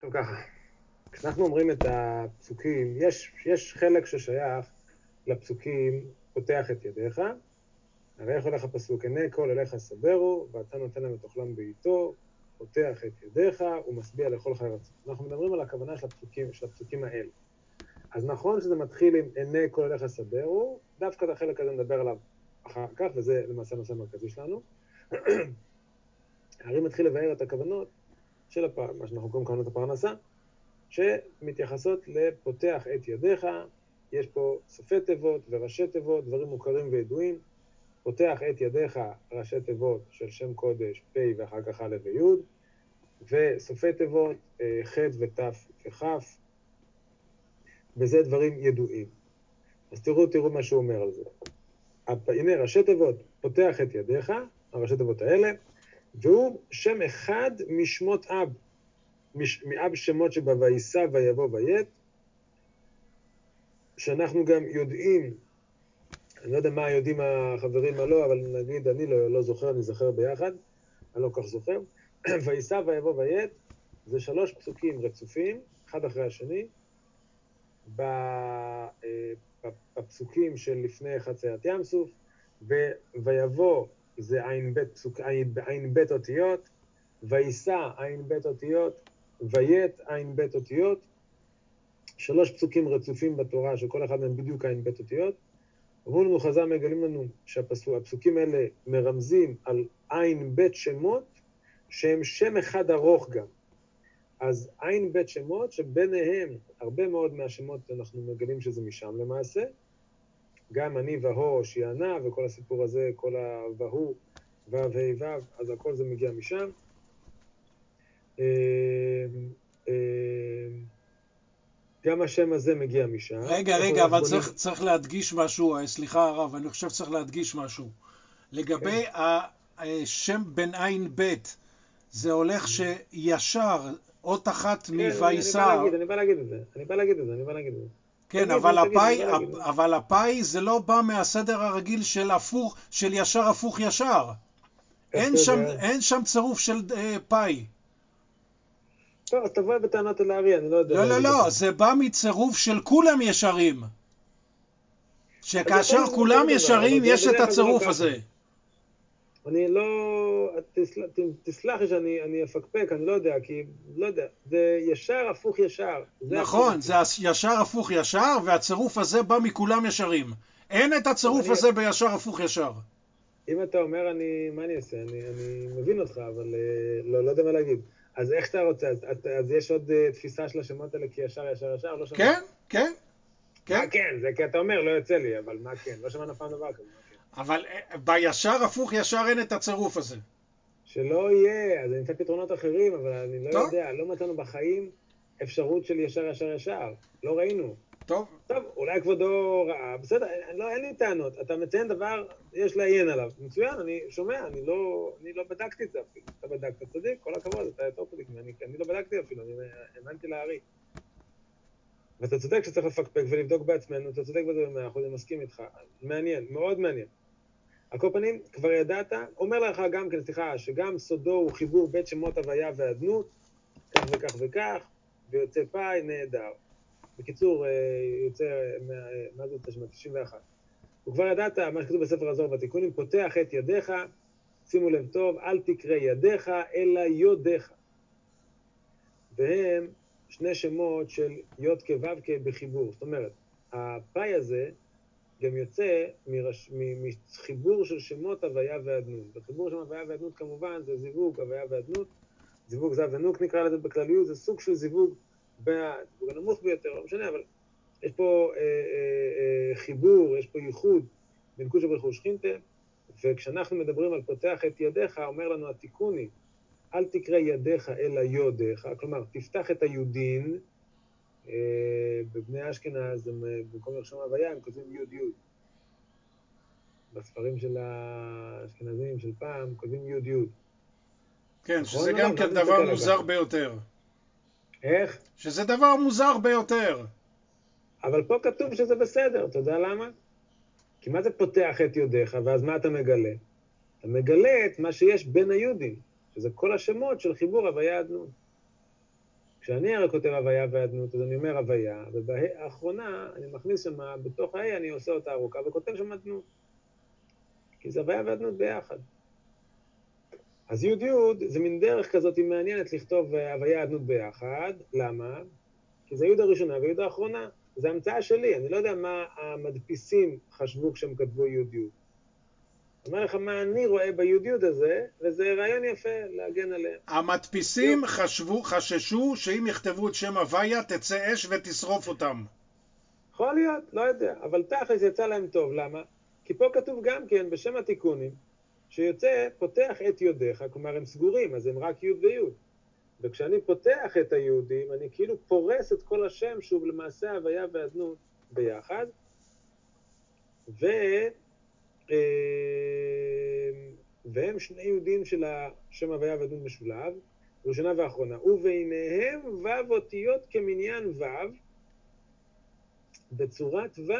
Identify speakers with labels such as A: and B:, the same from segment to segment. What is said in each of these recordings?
A: טוב ככה, כשאנחנו אומרים את הפסוקים, יש חלק ששייך לפסוקים, פותח את ידיך, הרי איך הולך הפסוק, עיני כל אליך סברו, ואתה נותן להם את אוכלם בעיתו, פותח את ידיך ומשביע לכל חי רצון. אנחנו מדברים על הכוונה של הפסוקים האלה. אז נכון שזה מתחיל עם עיני כל אליך סברו, דווקא את החלק הזה נדבר עליו אחר כך, וזה למעשה הנושא המרכזי שלנו. הרי מתחיל לבאר את הכוונות של מה שאנחנו קוראים כוונות הפרנסה, שמתייחסות לפותח את ידיך. יש פה סופי תיבות וראשי תיבות, דברים מוכרים וידועים. פותח את ידיך, ראשי תיבות של שם קודש, פ' ואחר כך א' וי', וסופי תיבות, ח' ות' וכ', וזה דברים ידועים. אז תראו מה שהוא אומר על זה. הנה ראשי תיבות, פותח את ידיך, הראשי תיבות האלה, והוא שם אחד משמות אב, מאב שמות שבויסע ויבוא ויט, שאנחנו גם יודעים, אני לא יודע מה יודעים החברים מה לא, אבל נגיד אני לא זוכר, אני זוכר ביחד, אני לא כך זוכר. ויסע ויבוא ויט, זה 3 פסוקים רצופים, אחד אחרי השני, בפסוקים של לפני חציית ים סוף, ויבוא זה עין בית אותיות, ויסע עין בית אותיות, ויט עין בית אותיות, 3 פסוקים רצופים בתורה, שכל אחד מהם בדיוק עין בית אותיות. אמרו לנו חז"ל, מגלים לנו שהפסוקים האלה מרמזים על עין בית שמות, שהם שם אחד ארוך גם. אז עין בית שמות, שביניהם הרבה מאוד מהשמות אנחנו מגלים שזה משם למעשה. גם אני והו, שיענה, וכל הסיפור הזה, כל הוהו, וו, ה' וו, אז הכל זה מגיע משם. גם השם הזה מגיע משם.
B: רגע, אבל צריך להדגיש משהו, סליחה הרב, אני חושב שצריך להדגיש משהו. לגבי השם בן עין בית, זה הולך שישר, אות אחת מויסע.
A: אני בא להגיד את זה.
B: כן, אבל הפאי זה לא בא מהסדר הרגיל של ישר הפוך ישר. אין שם צירוף של פאי.
A: טוב, אז תבוא בטענות אל הארי, אני לא יודע.
B: לא, זה בא מצירוף של כולם ישרים. שכאשר כולם ישרים יש את הצירוף הזה.
A: אני לא, תסלח לי שאני אפקפק, אני לא יודע, כי לא יודע, זה ישר הפוך ישר.
B: נכון, זה ישר הפוך ישר, והצירוף הזה בא מכולם ישרים. אין את הצירוף הזה בישר הפוך ישר.
A: אם אתה אומר, מה אני אעשה? אני מבין אותך, אבל לא יודע מה להגיד. אז איך אתה רוצה? אז יש עוד תפיסה של השמות האלה כי ישר, לא שמע.
B: כן.
A: מה כן? זה כי אתה אומר, לא יוצא לי, אבל מה כן? לא שמענו פעם דבר כזה, מה כן?
B: אבל בישר הפוך ישר אין את הצירוף הזה.
A: שלא יהיה, אז אני אמצא פתרונות אחרים, אבל אני לא יודע, לא מצאנו בחיים אפשרות של ישר, לא ראינו.
B: טוב,
A: אולי כבודו ראה, בסדר, אין לי טענות, אתה מציין דבר, יש לעיין עליו, מצוין, אני שומע, אני לא בדקתי את זה אפילו, אתה בדקת, צדיק, כל הכבוד, אתה יותר צדיק, אני לא בדקתי אפילו, אני האמנתי לארי. ואתה צודק שצריך לפקפק ולבדוק בעצמנו, אתה צודק בזה ב100%, אני מסכים איתך, מעניין, מאוד מעניין. על כל פנים, כבר ידעת, אומר לך גם כן, סליחה, שגם סודו הוא חיבור בית שמות הוויה והאדנות, כך וכך וכך, ויוצא פאי, נהדר. בקיצור, יוצא, מה זה יוצא שם? 91. וכבר ידעת, מה שכתוב בספר הזוהר בתיקונים, פותח את ידיך, שימו לב טוב, אל תקרא ידיך, אלא יודיך. והם 2 שמות של יוד כו' בחיבור. זאת אומרת, הפאי הזה גם יוצא מחיבור של שמות הוויה ואדנות. בחיבור של הוויה ואדנות כמובן זה זיווג הוויה ואדנות. זיווג זב ונוק נקרא לזה בכלליות, זה סוג של זיווג הנמוך ביותר, לא משנה, אבל יש פה חיבור, יש פה ייחוד בין קודשא בריך הוא ושכינתה, וכשאנחנו מדברים על פותח את ידיך, אומר לנו התיקוני, אל תקרא ידיך אלא יודיך, כלומר, תפתח את היודין, בבני אשכנז, במקום לרשום הוויה, הם כותבים יוד יוד. בספרים של האשכנזים של פעם, כותבים יוד יוד.
B: כן, שזה גם כן דבר מוזר ביותר.
A: איך?
B: שזה דבר מוזר ביותר.
A: אבל פה כתוב שזה בסדר, אתה יודע למה? כי מה זה פותח את יודיך, ואז מה אתה מגלה? אתה מגלה את מה שיש בין היהודים, שזה כל השמות של חיבור הוויה אדנות. כשאני הרי כותב הוויה ואדנות, אז אני אומר הוויה, ובאחרונה אני מכניס שם, בתוך ההיא אני עושה אותה ארוכה, וכותב שם אדנות. כי זה הוויה ואדנות ביחד. אז י' זה מין דרך כזאת מעניינת לכתוב הוויה אדנות ביחד. למה? כי זה י' הראשונה וי' האחרונה. זה המצאה שלי, אני לא יודע מה המדפיסים חשבו כשהם כתבו י'. אני אומר לך מה אני רואה בי' הזה, וזה רעיון יפה להגן עליהם.
B: המדפיסים חששו שאם יכתבו את שם הוויה תצא אש ותשרוף אותם.
A: יכול להיות, לא יודע, אבל תכלס יצא להם טוב. למה? כי פה כתוב גם כן בשם התיקונים, שיוצא פותח את יודיך, כלומר הם סגורים, אז הם רק י' וי'. וכשאני פותח את היהודים, אני כאילו פורס את כל השם, שוב למעשה הוויה ואדנות ביחד, והם שני יהודים של השם הוויה ואדנות משולב, ראשונה ואחרונה, וביניהם ו' אותיות כמניין ו', בצורת ו'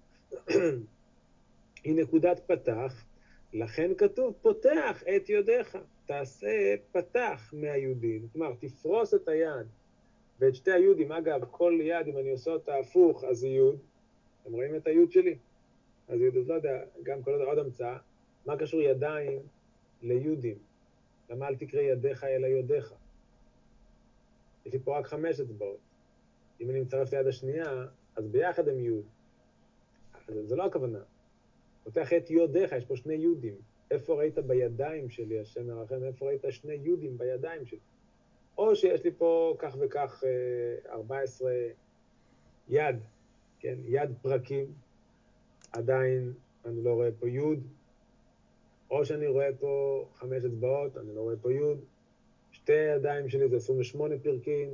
A: היא נקודת פתח, לכן כתוב פותח את יודיך, תעשה פתח מהיהודים, כלומר תפרוס את היד ואת שתי היהודים. אגב, כל יד אם אני עושה אותה הפוך אז היא יוד, אתם רואים את היוד שלי? אז יוד, לא יודע, גם כל עוד המצאה, מה קשור ידיים ליהודים? למה אל תקרא ידיך אלא יודיך? יש לי פה רק 5 אצבעות, אם אני מצרף ליד השנייה אז ביחד הם יוד, אז זה לא הכוונה. פותח את יודיך, יש פה שני יודים. איפה ראית בידיים שלי, השם מרחם, איפה ראית שני יודים בידיים שלי? או שיש לי פה כך וכך 14 יד, כן? יד פרקים, עדיין אני לא רואה פה יוד, או שאני רואה פה 5 אצבעות, אני לא רואה פה יוד, שתי ידיים שלי זה 28 פרקים,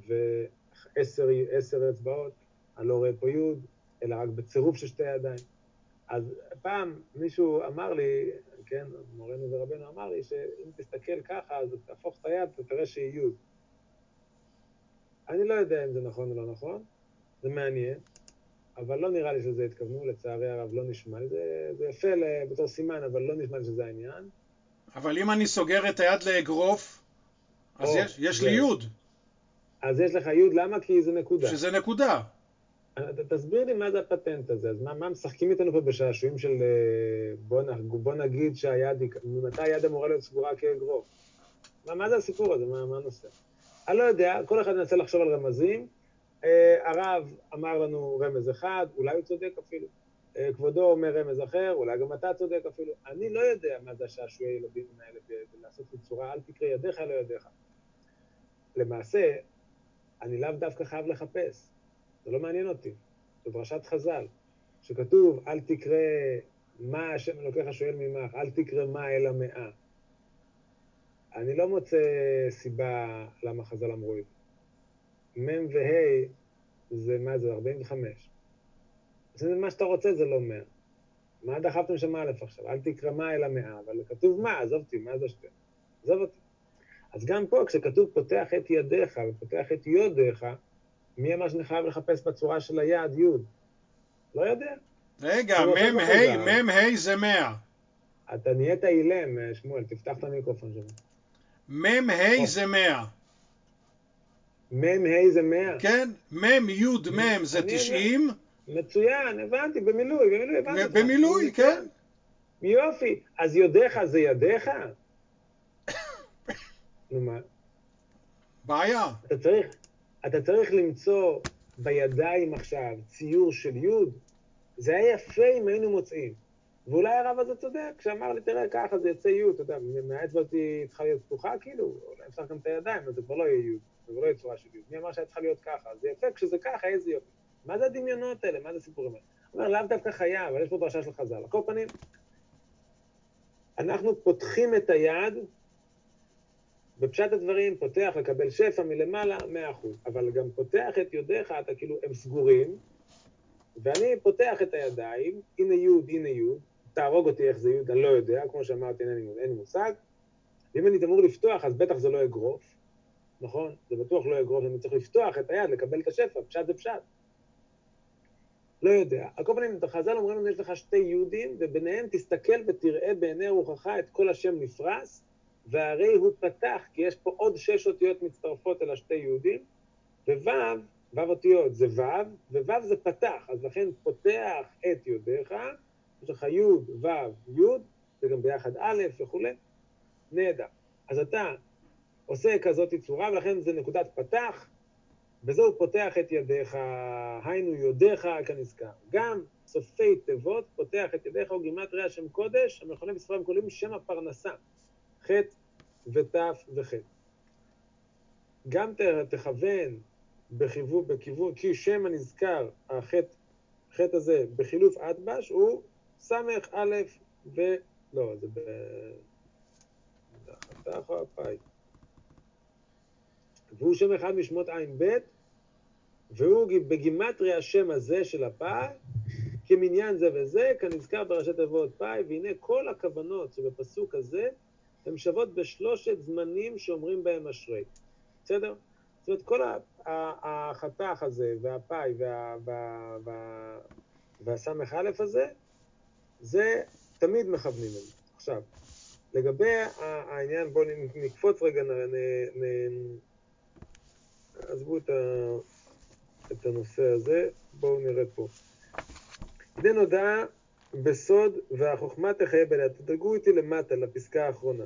A: ו10 אצבעות, אני לא רואה פה יוד, אלא רק בצירוף של שתי ידיים. אז פעם מישהו אמר לי, כן, מורנו ורבנו אמר לי, שאם תסתכל ככה, אז תהפוך את היד, אתה תראה שהיא יוד. אני לא יודע אם זה נכון או לא נכון, זה מעניין, אבל לא נראה לי שזה התכוונו, לצערי הרב לא נשמע לי, זה יפה בתור סימן, אבל לא נשמע לי שזה העניין.
B: אבל אם אני סוגר את היד לאגרוף, אז יש לי יוד.
A: אז יש לך יוד, למה? כי זה נקודה.
B: שזה נקודה.
A: תסביר לי מה זה הפטנט הזה, אז מה משחקים איתנו פה בשעשועים של בוא נגיד שהיד, ממתי היד אמורה להיות סגורה כאגרוף? מה זה הסיפור הזה? מה הנושא? אני לא יודע, כל אחד ננסה לחשוב על רמזים. הרב אמר לנו רמז אחד, אולי הוא צודק אפילו. כבודו אומר רמז אחר, אולי גם אתה צודק אפילו. אני לא יודע מה זה השעשועי ילדים האלה, ולעשות בצורה, אל תקרא ידיך לא ידיך. למעשה, אני לאו דווקא חייב לחפש. זה לא מעניין אותי. זו דרשת חז"ל, שכתוב, אל תקרא מה השם אלוקיך שואל ממך, אל תקרא מה אלא 100. אני לא מוצא סיבה למה חז"ל אמרו את זה. מ' וה' זה מה זה? 45. אז מה שאתה רוצה זה לא 100. מה דחפתם שם א' עכשיו? אל תקרא מה אלא 100, אבל כתוב מה, עזוב אותי, מה זה שתי? עזוב אותי. אז גם פה, כשכתוב פותח את ידיך ופותח את יודיך, מי אמר שאני חייב לחפש בצורה של היד, יוד? לא יודע.
B: רגע, מ' זה 100.
A: אתה נהיית אילם, שמואל, תפתח את המיקרופון שלנו.
B: מ' זה 100.
A: מ' זה 100?
B: כן, מ' י' מ' זה 90.
A: מצוין, הבנתי, במילוי, הבנתי אותך.
B: במילוי, כן.
A: יופי, אז יודיך זה ידיך? נו מה?
B: בעיה.
A: אתה צריך למצוא בידיים עכשיו ציור של יוד, זה היה יפה אם היינו מוצאים. ואולי הרב הזה צודק, כשאמר לי, תראה ככה, זה יצא יוד, אתה יודע, מהאצבע אותי צריכה להיות פתוחה, כאילו, אולי אפשר גם את הידיים, אז זה כבר לא יהיה יוד, זה כבר לא יהיה צורה של יוד. מי אמר שהיה צריכה להיות ככה? זה יפה, כשזה ככה, איזה יופי. מה זה הדמיונות האלה? מה זה הסיפורים האלה? אומר, לאו דווקא חיה, אבל יש פה דרשה של חז"ל. על כל פנים, אנחנו פותחים את היד, בפשט הדברים, פותח לקבל שפע מלמעלה, 100%. אבל גם פותח את יודיך, אתה כאילו, הם סגורים, ואני פותח את הידיים, הנה יוד, תהרוג אותי איך זה יוד, אני לא יודע, כמו שאמרתי, אין לי מושג. ואם אני תמור לפתוח, אז בטח זה לא אגרוף, נכון? זה בטוח לא אגרוף, אני צריך לפתוח את היד, לקבל את השפע, פשט זה פשט. לא יודע. על כל פנים, חז"ל אומרים לנו, יש לך שתי יודים, וביניהם תסתכל ותראה בעיני רוחך את כל השם נפרס, והרי הוא פתח, כי יש פה עוד 6 אותיות מצטרפות אל השתי יהודים, וו אותיות זה וו זה פתח, אז לכן פותח את יודיך, יש לך י' ו' י', זה גם ביחד א' וכו', נהדר. אז אתה עושה כזאת צורה, ולכן זה נקודת פתח, וזהו פותח את ידיך, היינו יודיך כנזכר. גם סופי תיבות פותח את ידיך, הוא גימטריה שם קודש, המכונה בספרים מקראיים שם הפרנסה, ח' ות' וח'. גם תכוון בכיוון, כי שם הנזכר, הח' הזה, בחילוף אטבש, הוא סמך א' לא, זה חתך או הפאי. והוא שם אחד משמות עין ב', והוא בגימטריה השם הזה של הפאי, כמניין זה וזה, כנזכר בראשי תיבות פאי, והנה כל הכוונות שבפסוק הזה, הן שוות בשלושת זמנים שאומרים בהם אשרי. בסדר? זאת אומרת, כל החתך הזה, והפאי, והסמך א' הזה, זה תמיד מכוונים לנו. עכשיו, לגבי העניין, בואו נקפוץ רגע, עזבו את הנושא הזה, בואו נראה פה. הנה נודע בסוד והחוכמה תחיה בליה. תדרגו איתי למטה, לפסקה האחרונה.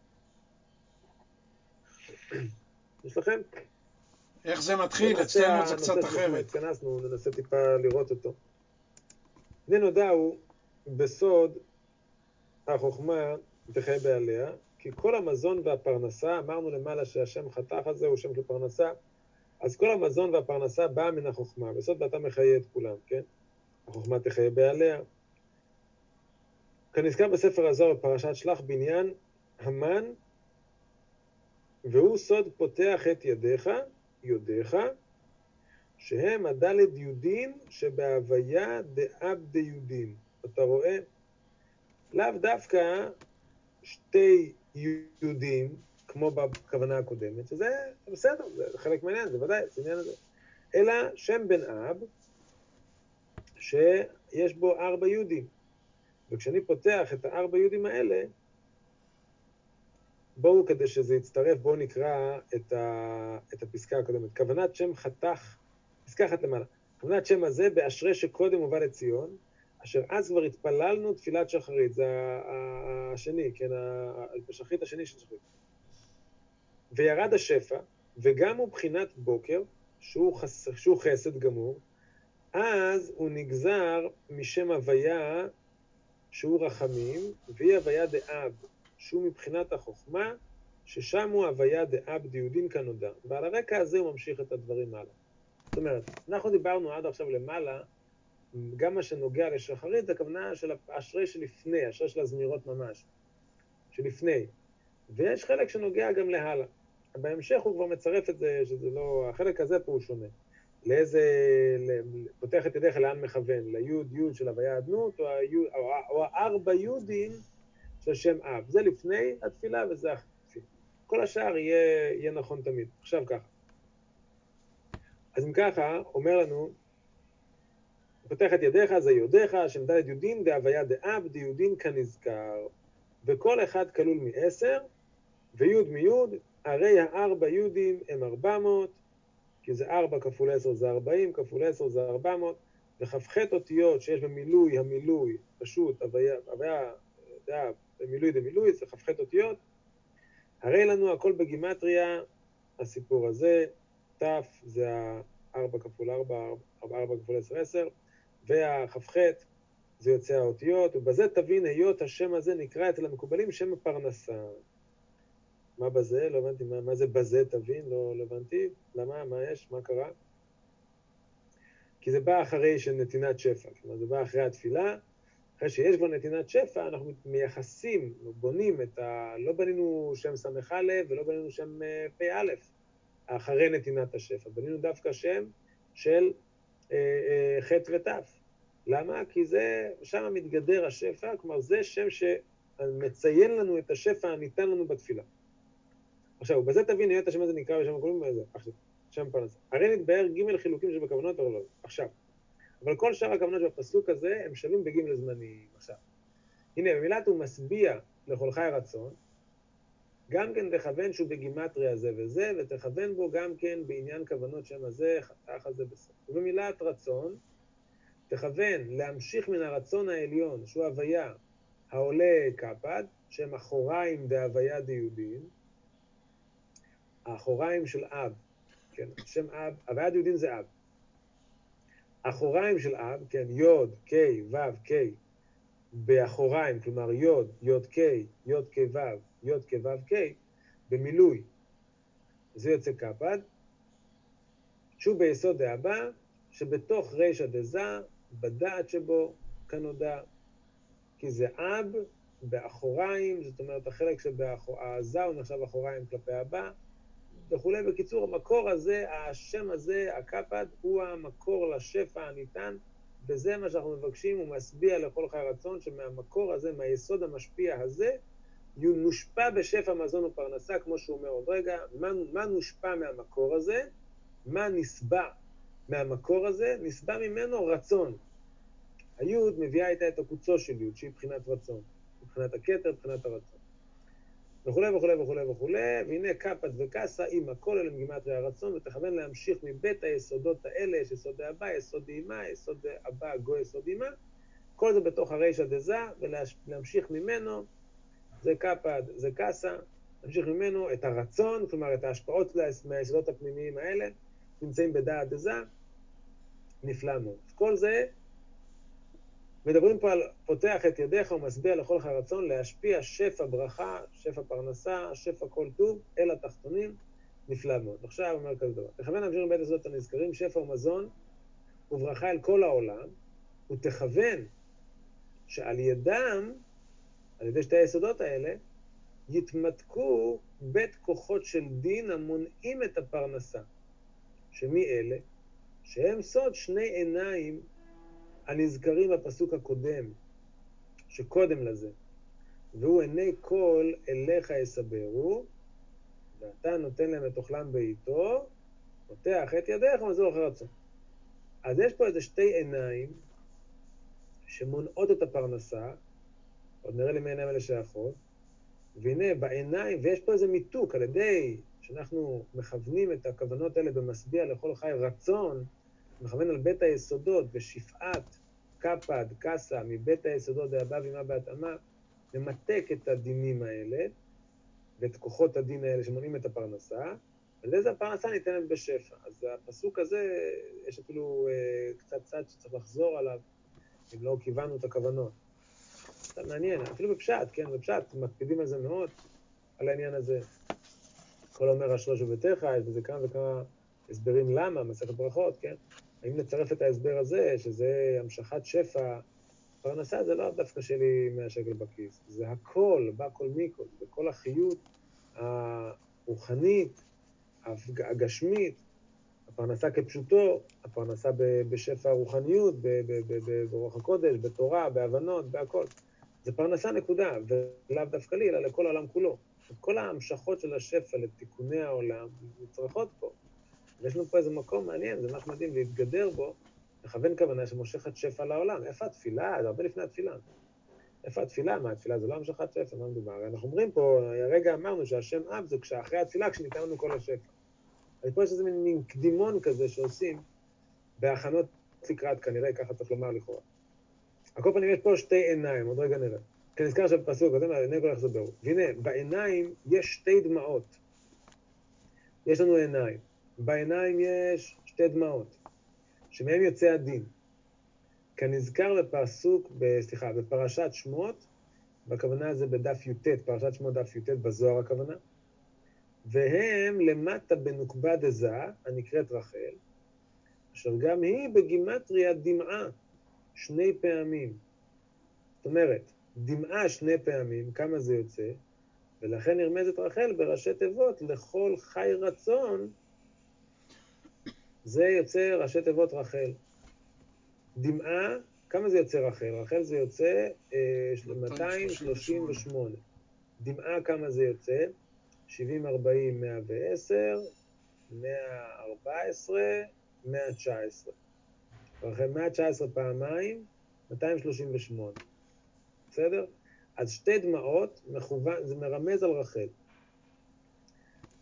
A: יש לכם?
B: איך זה מתחיל? אצלנו זה קצת אחרת.
A: התכנסנו, ננסה טיפה לראות אותו. הנה נודע הוא בסוד החוכמה תחיה בעליה, כי כל המזון והפרנסה, אמרנו למעלה שהשם חתך הזה הוא שם של פרנסה, אז כל המזון והפרנסה באה מן החוכמה, בסוד ואתה מחיה את כולם, כן? החוכמה תחיה בעליה. כנזכר בספר הזוהר בפרשת שלח בניין המן, והוא סוד פותח את ידיך, יודיך, שהם הדלת יודין שבהוויה דאב דיודין. אתה רואה? לאו דווקא שתי יהודים, כמו בכוונה הקודמת, שזה בסדר, זה חלק מהעניין, זה ודאי, זה עניין הזה. אלא שם בן אב, שיש בו 4 יהודים. וכשאני פותח את 4 יהודים האלה, בואו כדי שזה יצטרף, בואו נקרא את הפסקה הקודמת. כוונת שם חתך, פסקה אחת למעלה. כוונת שם הזה באשרי שקודם הובא לציון, אשר אז כבר התפללנו תפילת שחרית, זה השני, כן, השחרית השני של שחרית. וירד השפע, וגם הוא בחינת בוקר, שהוא חסד גמור, אז הוא נגזר משם הוויה שהוא רחמים, והיא הוויה דאב, שהוא מבחינת החוכמה, ששם הוא הוויה דאב דיודין כנודע. ועל הרקע הזה הוא ממשיך את הדברים הלאה. זאת אומרת, אנחנו דיברנו עד עכשיו למעלה, גם מה שנוגע לשחרית, זה הכוונה של האשרי שלפני, אשרי של הזמירות ממש, שלפני. ויש חלק שנוגע גם להלאה. בהמשך הוא כבר מצרף את זה, שזה לא, החלק הזה פה הוא שונה. פותח את ידיך לאן מכוון, ליוד יוד של הוויה אדנות, או 4 יודים של שם אב. זה לפני התפילה וזה אחרי. כל השאר יהיה נכון תמיד. עכשיו ככה. אז אם ככה, אומר לנו, פותח את ידיך, זה יודיך, שם ד' יודין, דהוויה דאב, דיודין כנזכר. וכל אחד כלול מ10, ויוד מיוד, הרי 4 יודים הם 400, כי זה 4 כפול 10 זה 40, כפול 10 זה 400, וכ"ח אותיות שיש במילוי, המילוי, פשוט, הוויה, במילוי דמילוי, זה כ"ח אותיות, הרי לנו הכל בגימטריה, הסיפור הזה, ת' זה 4 כפול 4, 4 כפול 10, 10, והכ"ח זה יוצא האותיות, ובזה תבין היות השם הזה נקרא אצל המקובלים שם הפרנסה. מה בזה? לא הבנתי, מה זה בזה תבין? לא הבנתי. למה? מה יש? מה קרה? כי זה בא אחרי של נתינת שפע, כלומר זה בא אחרי התפילה, אחרי שיש כבר נתינת שפע, אנחנו מייחסים, בונים לא בנינו שם סמך א' ולא בנינו שם פ' א', אחרי נתינת השפע, בנינו דווקא שם של ח' ות'. למה? כי זה, שם מתגדר השפע, כלומר זה שם שמציין לנו את השפע הניתן לנו בתפילה. עכשיו, בזה תבין, היות השם הזה נקרא בשם הקודמים, מה זה? עכשיו, שם פרנסה. הרי נתבהר ג' חילוקים שבכוונות או לא. עכשיו, אבל כל שאר הכוונות בפסוק הזה, הם שווים בג' זמנים. עכשיו, הנה, במילת הוא משביע לכל חי רצון, גם כן תכוון שהוא בגימטריה זה וזה, ותכוון בו גם כן בעניין כוונות שם הזה, חתך הזה בסוף. ובמילת רצון, תכוון להמשיך מן הרצון העליון, שהוא הוויה העולה קפד, שהם אחוריים דהוויה דיודין, האחוריים של אב, כן, שם אב, הוויה דיודין זה אב. אחוריים של אב, כן, יוד, קי, וו, קי, באחוריים, כלומר יוד, יוד קי, יוד קי וו, יוד קי וו קי, במילוי, זה יוצא קפד, שהוא ביסוד דאבא, שבתוך רישא דזה, בדעת שבו, כנודע, כי זה אב באחוריים, זאת אומרת החלק שהזה הוא נחשב אחוריים כלפי הבא, וכולי. בקיצור, המקור הזה, השם הזה, הקפד, הוא המקור לשפע הניתן, וזה מה שאנחנו מבקשים, הוא משביע לכל חי רצון, שמהמקור הזה, מהיסוד המשפיע הזה, נושפע בשפע מזון ופרנסה, כמו שהוא אומר עוד רגע. מה נושפע מהמקור הזה? מה נסבע מהמקור הזה? נסבע ממנו רצון. היוד מביאה איתה את הקוצו של יוד, שהיא בחינת רצון, מבחינת הכתר, מבחינת הרצון. וכולי וכולי וכולי וכולי, והנה קפד וקסה עם הכל אלה מגימטריה הרצון, ותכוון להמשיך מבית היסודות האלה, יש יסוד דאבא, יסוד דאימה, יסוד דאבא, גו יסוד דאימה, כל זה בתוך הרישא דזה, ולהמשיך ממנו, זה קפד, זה קסה, להמשיך ממנו את הרצון, כלומר את ההשפעות מהיסודות הפנימיים האלה, נמצאים בדעת דזה, נפלא מאוד. כל זה, מדברים פה על פותח את ידיך ומשביע לכל הרצון להשפיע שפע ברכה, שפע פרנסה, שפע כל טוב אל התחתונים, נפלא מאוד. עכשיו אומר כזה דבר, תכוון להמשיך מבית הזאת הנזכרים שפע ומזון וברכה אל כל העולם, ותכוון שעל ידם, על ידי שתי היסודות האלה, יתמתקו בית כוחות של דין המונעים את הפרנסה, שמי אלה? שהם סוד שני עיניים הנזכרים בפסוק הקודם, שקודם לזה, והוא עיני כל אליך יסברו, ואתה נותן להם את אוכלם בעיתו, פותח את ידיך ומזור אחר רצון. אז יש פה איזה שתי עיניים שמונעות את הפרנסה, עוד נראה לי מעיניים אלה שייכות, והנה בעיניים, ויש פה איזה מיתוק, על ידי שאנחנו מכוונים את הכוונות האלה במשביע לכל חי רצון, מכוון על בית היסודות בשפעת קפד, קסה, מבית היסודות דאבא ואימה בהתאמה, ממתק את הדינים האלה, ואת כוחות הדין האלה שמונעים את הפרנסה, על ידי זה הפרנסה ניתנת בשפע. אז הפסוק הזה, יש אפילו קצת צד שצריך לחזור עליו, אם לא כיוונו את הכוונות. זה מעניין, אפילו בפשט, כן, בפשט, מקפידים על זה מאוד, על העניין הזה. כל אומר השלוש וביתך, יש בזה כמה וכמה הסברים למה, מסכת ברכות, כן? האם נצרף את ההסבר הזה, שזה המשכת שפע, פרנסה זה לא דווקא שלי 100 שקל בכיס, זה הכל, בא כל מיקול, זה כל החיות הרוחנית, הגשמית, הפרנסה כפשוטו, הפרנסה בשפע הרוחניות, ברוח הקודש, בתורה, בהבנות, בהכל. זה פרנסה נקודה, ולאו דווקא לי, אלא לכל העולם כולו. כל ההמשכות של השפע לתיקוני העולם נצרכות פה. ויש לנו פה איזה מקום מעניין, זה ממש מדהים להתגדר בו, לכוון כוונה שמושכת שפע לעולם. איפה התפילה? זה הרבה לפני התפילה. איפה התפילה? מה, התפילה זה לא המשכת שפע, מה מדובר? אנחנו אומרים פה, הרגע אמרנו שהשם אב זה כשאחרי התפילה, כשניתן לנו כל השפע. אז פה יש איזה מין קדימון כזה שעושים בהכנות לקראת, כנראה, ככה צריך לומר לכאורה. על כל פנים יש פה שתי עיניים, עוד רגע נראה. כי נזכר שבפסוק, אז עיני כל יחזברו. והנה, בעיניים יש שתי דמעות. יש לנו עיניים. בעיניים יש שתי דמעות, שמהם יוצא הדין. כנזכר בפרשת שמות, בכוונה זה בדף י"ט, פרשת שמות דף י"ט בזוהר הכוונה, והם למטה בנוקבה דזה, הנקראת רחל, אשר גם היא בגימטריה דמעה, שני פעמים. זאת אומרת, דמעה שני פעמים, כמה זה יוצא, ולכן נרמזת רחל בראשי תיבות לכל חי רצון, זה יוצא ראשי תיבות רחל. דמעה, כמה זה יוצא רחל? רחל זה יוצא 238. דמעה כמה זה יוצא? 70, 40, 110, 114, 119. רחל 119 פעמיים, 238. בסדר? אז שתי דמעות, מכוון, זה מרמז על רחל.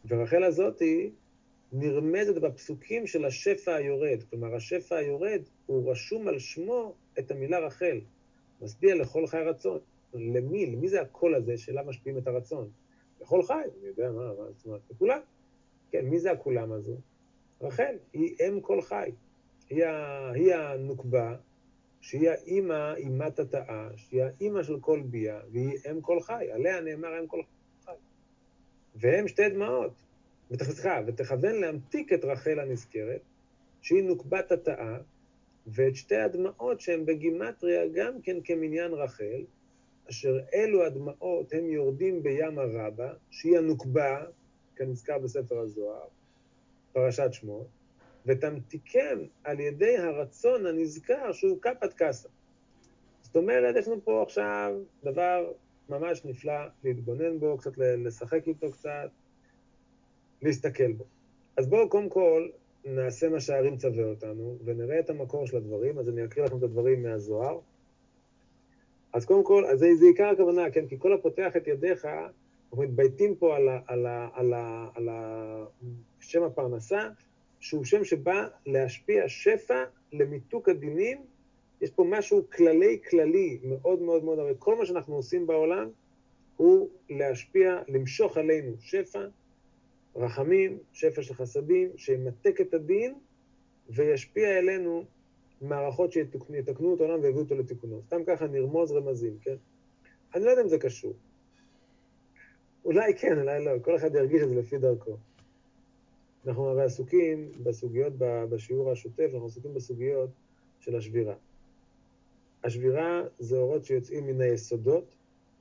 A: ורחל הזאת היא נרמזת בפסוקים של השפע היורד. כלומר, השפע היורד הוא רשום על שמו את המילה רחל. משביע לכל חי רצון. למי? למי זה הקול הזה שאליו משפיעים את הרצון? לכל חי, אני יודע מה זאת אומרת, לכולם. כן, מי זה הכולם הזו? רחל, היא אם כל חי. היא הנוקבה, שהיא האמא, אימת התאה, שהיא האמא של כל ביה, והיא אם כל חי. עליה נאמר אם כל חי. והם שתי דמעות. ותכוון להמתיק את רחל הנזכרת, שהיא נוקבת התאה, ואת שתי הדמעות שהן בגימטריה גם כן כמניין רחל, אשר אלו הדמעות הם יורדים בים הרבה, שהיא הנוקבה, כנזכר בספר הזוהר, פרשת שמות, ותמתיקם על ידי הרצון הנזכר שהוא קפת קסה. זאת אומרת, יש לנו פה עכשיו דבר ממש נפלא להתבונן בו, קצת לשחק איתו קצת, להסתכל בו. אז בואו קודם כל נעשה מה שהערים צווה אותנו, ונראה את המקור של הדברים. אז אני אקריא לכם את הדברים מהזוהר. אז קודם כל, אז זה עיקר הכוונה, כן? כי כל הפותח את ידיך, אנחנו מתבייתים פה על שם הפרנסה, שהוא שם שבא להשפיע שפע למיתוק הדינים. יש פה משהו כללי מאוד מאוד מאוד, הרי כל מה שאנחנו עושים בעולם הוא להשפיע, למשוך עלינו שפע, רחמים, שפע של חסדים, שימתק את הדין וישפיע אלינו מערכות שיתקנו את העולם ויביאו אותו לתיקונו. סתם ככה נרמוז רמזים, כן? אני לא יודע אם זה קשור. אולי כן, אולי לא. כל אחד ירגיש את זה לפי דרכו. אנחנו הרי עסוקים בסוגיות, בשיעור השוטף, אנחנו עסוקים בסוגיות של השבירה. השבירה זה אורות שיוצאים מן היסודות,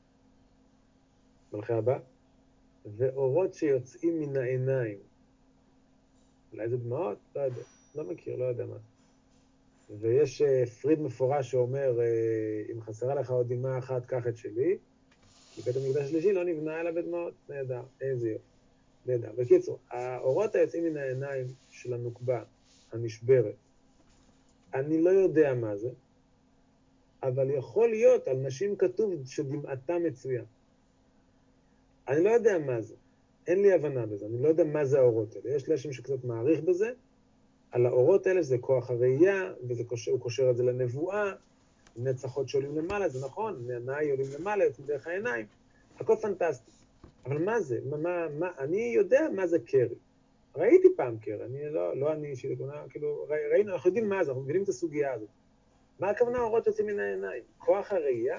A: מלכי הבא, ואורות שיוצאים מן העיניים. אולי זה דמעות? לא יודע. לא מכיר, לא יודע מה. ויש פריד מפורש שאומר, אם חסרה לך עוד דמעה אחת, קח את שלי, כי בית המקדש השלישי לא נבנה אלא בדמעות. נהדר, איזה יופי. נהדר. בקיצור, האורות היוצאים מן העיניים של הנוקבה, הנשברת, אני לא יודע מה זה, אבל יכול להיות, על נשים כתוב שדמעתה מצויה. אני לא יודע מה זה. אין לי הבנה בזה. אני לא יודע מה זה האורות האלה. יש אנשים שקצת מעריך בזה. על האורות האלה זה כוח הראייה, והוא קושר את זה לנבואה, נצחות שעולים למעלה, זה נכון, נענאי עולים למעלה, יוצאים דרך העיניים, הכל פנטסטי. אבל מה זה? אני יודע מה זה קרי. ראיתי פעם קרי, לא אני אישית, כאילו, ראינו, אנחנו יודעים מה זה, אנחנו מבינים את הסוגיה הזאת. מה הכוונה האורות יוצאים מן העיניים? כוח הראייה,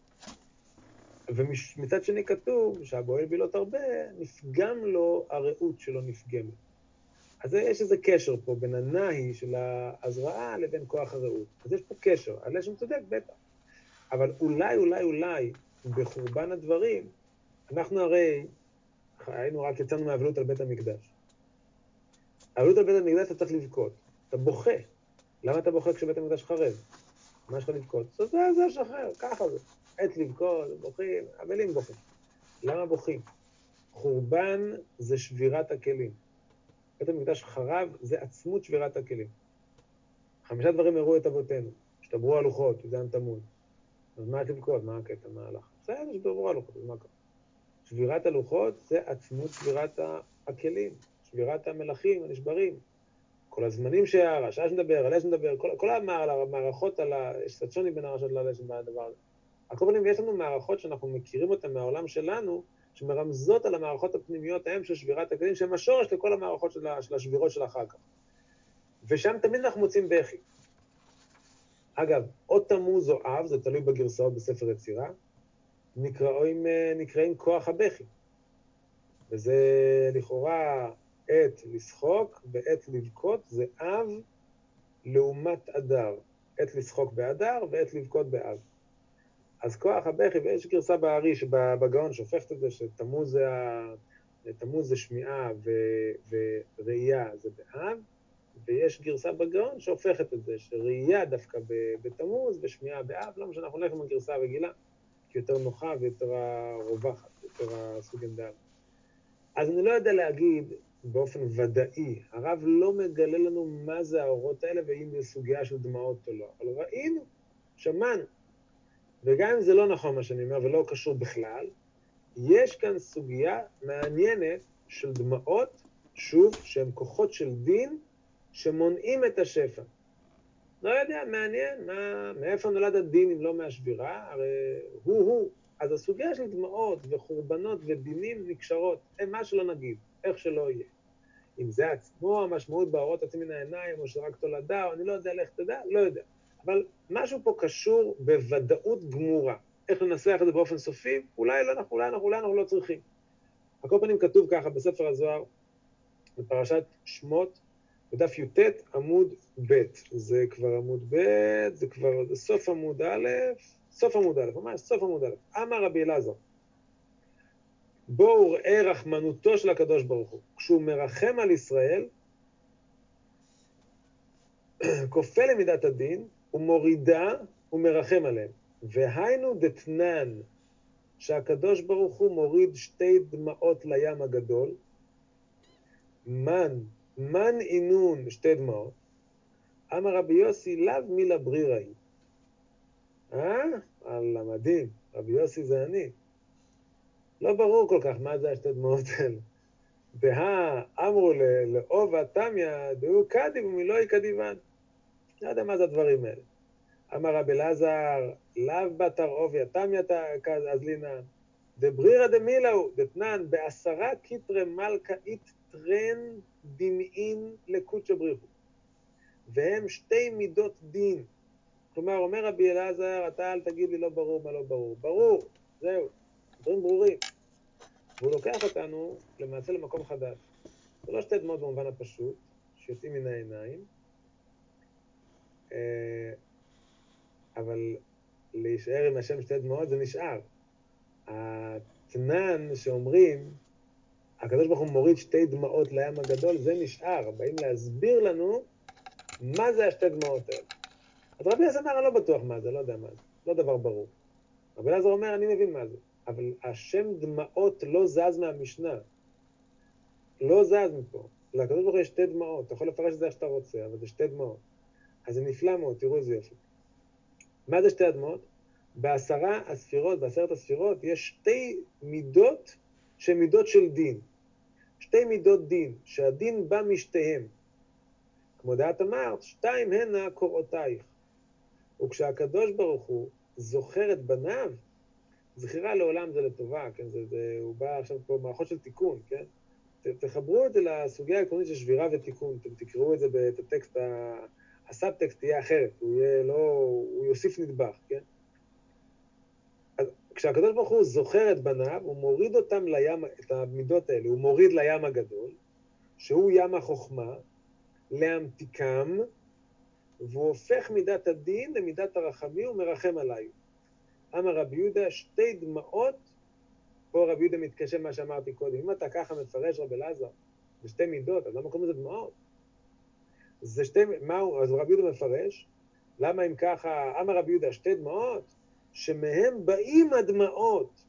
A: ומצד שני כתוב שהבועל בילות הרבה, נפגם לו הרעות שלו נפגמת. אז יש איזה קשר פה בין הנאי של ההזרעה לבין כוח הרעות. אז יש פה קשר, הלשם צודק בטח. אבל אולי, בחורבן הדברים, אנחנו הרי היינו רק יצאנו מהאבלות על בית המקדש. האבלות על בית המקדש אתה צריך לבכות, אתה בוכה. למה אתה בוכה כשבית המקדש חרב? מה יש לך לבכות? זה שחרר, ככה זה. עת לבכות, בוכים, אבלים בוכים. למה בוכים? חורבן זה שבירת הכלים. בית המקדש חרב זה עצמות שבירת הכלים. 5 דברים הראו את אבותינו, שתברו הלוחות, זה תמוד. אז מה לבכות? מה הקטע? מה הלך? בסדר, שתברו הלוחות, אז מה קרה? שבירת הלוחות זה עצמות שבירת הכלים, שבירת המלאכים הנשברים. כל הזמנים שהרשש מדבר, הלש מדבר, כל המערכות יש קצת שוני בין הרשש ללש בדבר הזה. על כל פנים, יש לנו מערכות שאנחנו מכירים אותן מהעולם שלנו, שמרמזות על המערכות הפנימיות ההם של שבירת הכלים, שהן השורש לכל המערכות של השבירות של אחר כך. ושם תמיד אנחנו מוצאים בכי. אגב, או תמוז או אב, זה תלוי בגרסאות בספר יצירה, נקראים כוח הבכי. וזה לכאורה עת לשחוק ועת לבכות, זה אב לעומת אדר. עת לשחוק באדר ועת לבכות באב. אז כוח הבכי, ויש גרסה בארי שבגאון שהופכת את זה, שתמוז זה שמיעה וראייה זה באב, ויש גרסה בגאון שהופכת את זה, שראייה דווקא בתמוז ושמיעה באב, לא משנה, אנחנו נלך עם הגרסה הרגילה, כי יותר נוחה ויותר רווחת, יותר סוגן דאב. אז אני לא יודע להגיד באופן ודאי, הרב לא מגלה לנו מה זה האורות האלה, ואם זה סוגיה של דמעות או לא, אבל ראינו, שמענו, וגם אם זה לא נכון מה שאני אומר ולא קשור בכלל, יש כאן סוגיה מעניינת של דמעות, שוב, שהם כוחות של דין, שמונעים את השפע. לא יודע, מעניין, מאיפה נולד הדין אם לא מהשבירה? הרי הוא. אז הסוגיה של דמעות וחורבנות ודינים נקשרות, הם מה שלא נגיד, איך שלא יהיה. אם זה עצמו, המשמעות באורות יוצאים מן העיניים, או שרק תולדה, או אני לא יודע, לך תדע, לא יודע. אבל משהו פה קשור בוודאות גמורה. איך לנסח את זה באופן סופי? אולי אנחנו לא צריכים. על כל פנים כתוב ככה בספר הזוהר, בפרשת שמות, בדף י"ט עמוד ב', זה כבר עמוד ב', זה סוף עמוד א', ממש סוף עמוד א'. אמר רבי אלעזר, בואו ראה רחמנותו של הקדוש ברוך הוא. כשהוא מרחם על ישראל, כופה למידת הדין, ומורידה ומרחם עליהם. והיינו דתנן, שהקדוש ברוך הוא מוריד שתי דמעות לים הגדול, מן אינון שתי דמעות, אמר רבי יוסי, לאו מילה ברירה היא. אללה, מדהים, רבי יוסי זה אני. לא ברור כל כך מה זה השתי דמעות האלה. אמרו לאובה תמיה, דהו קדיב ומילואי קדיבן. לא יודע מה זה הדברים האלה. אמר רבי אלעזר, לאו בתר עוביה תמיה אזלינן. דברירה דמילאו, דתנן, בעשרה קיטרי מלכה איתרן דמעין לקודשא בריחו. והם שתי מידות דין. כלומר, אומר רבי אלעזר, אתה אל תגיד לי לא ברור מה לא ברור. ברור, זהו, דברים ברורים. והוא לוקח אותנו למעשה למקום חדש. זה לא שתי דמעות במובן הפשוט, שיוצאים מן העיניים, אבל להישאר עם השם שתי דמעות זה נשאר. התנן שאומרים, הקדוש ברוך הוא מוריד שתי דמעות לים הגדול, זה נשאר. באים להסביר לנו מה זה השתי דמעות האלה. אז רבי אלעזר אומר, אני לא בטוח מה זה, לא יודע מה זה, לא דבר ברור. רבי אלעזר אומר, אני מבין מה זה, אבל השם דמעות לא זז מהמשנה, לא זז מפה. לקדוש ברוך הוא יש שתי דמעות, אתה יכול לפרש את זה איך שאתה רוצה, אבל זה שתי דמעות. אז זה נפלא מאוד, תראו איזה יופי. מה זה שתי הדמעות? בעשרת הספירות, יש שתי מידות שהן מידות של דין. שתי מידות דין, שהדין בא משתיהם. כמו דעת אמרת, שתיים הנה קוראותייך. וכשהקדוש ברוך הוא זוכר את בניו, זכירה לעולם זה לטובה, כן? הוא בא עכשיו פה מערכות של תיקון, כן? תחברו את זה לסוגיה העקרונית של שבירה ותיקון, תקראו את זה בטקסט, הסאב-טקסט תהיה אחרת, הוא יוסיף נדבך, כן? אז כשהקדוש ברוך הוא זוכר את בניו, הוא מוריד אותם לים, את המידות האלה, הוא מוריד לים הגדול, שהוא ים החוכמה, להמתיקם, והוא הופך מידת הדין למידת הרחמים ומרחם עליי. אמר רבי יהודה, שתי דמעות, פה רבי יהודה מתקשר מה שאמרתי קודם, אם אתה ככה מפרש רבי אלעזר, זה שתי מידות, אז למה קוראים לזה דמעות? זה שתי, אז רבי יהודה מפרש, למה אם ככה, אמר רבי יהודה, שתי דמעות, שמהם באים הדמעות,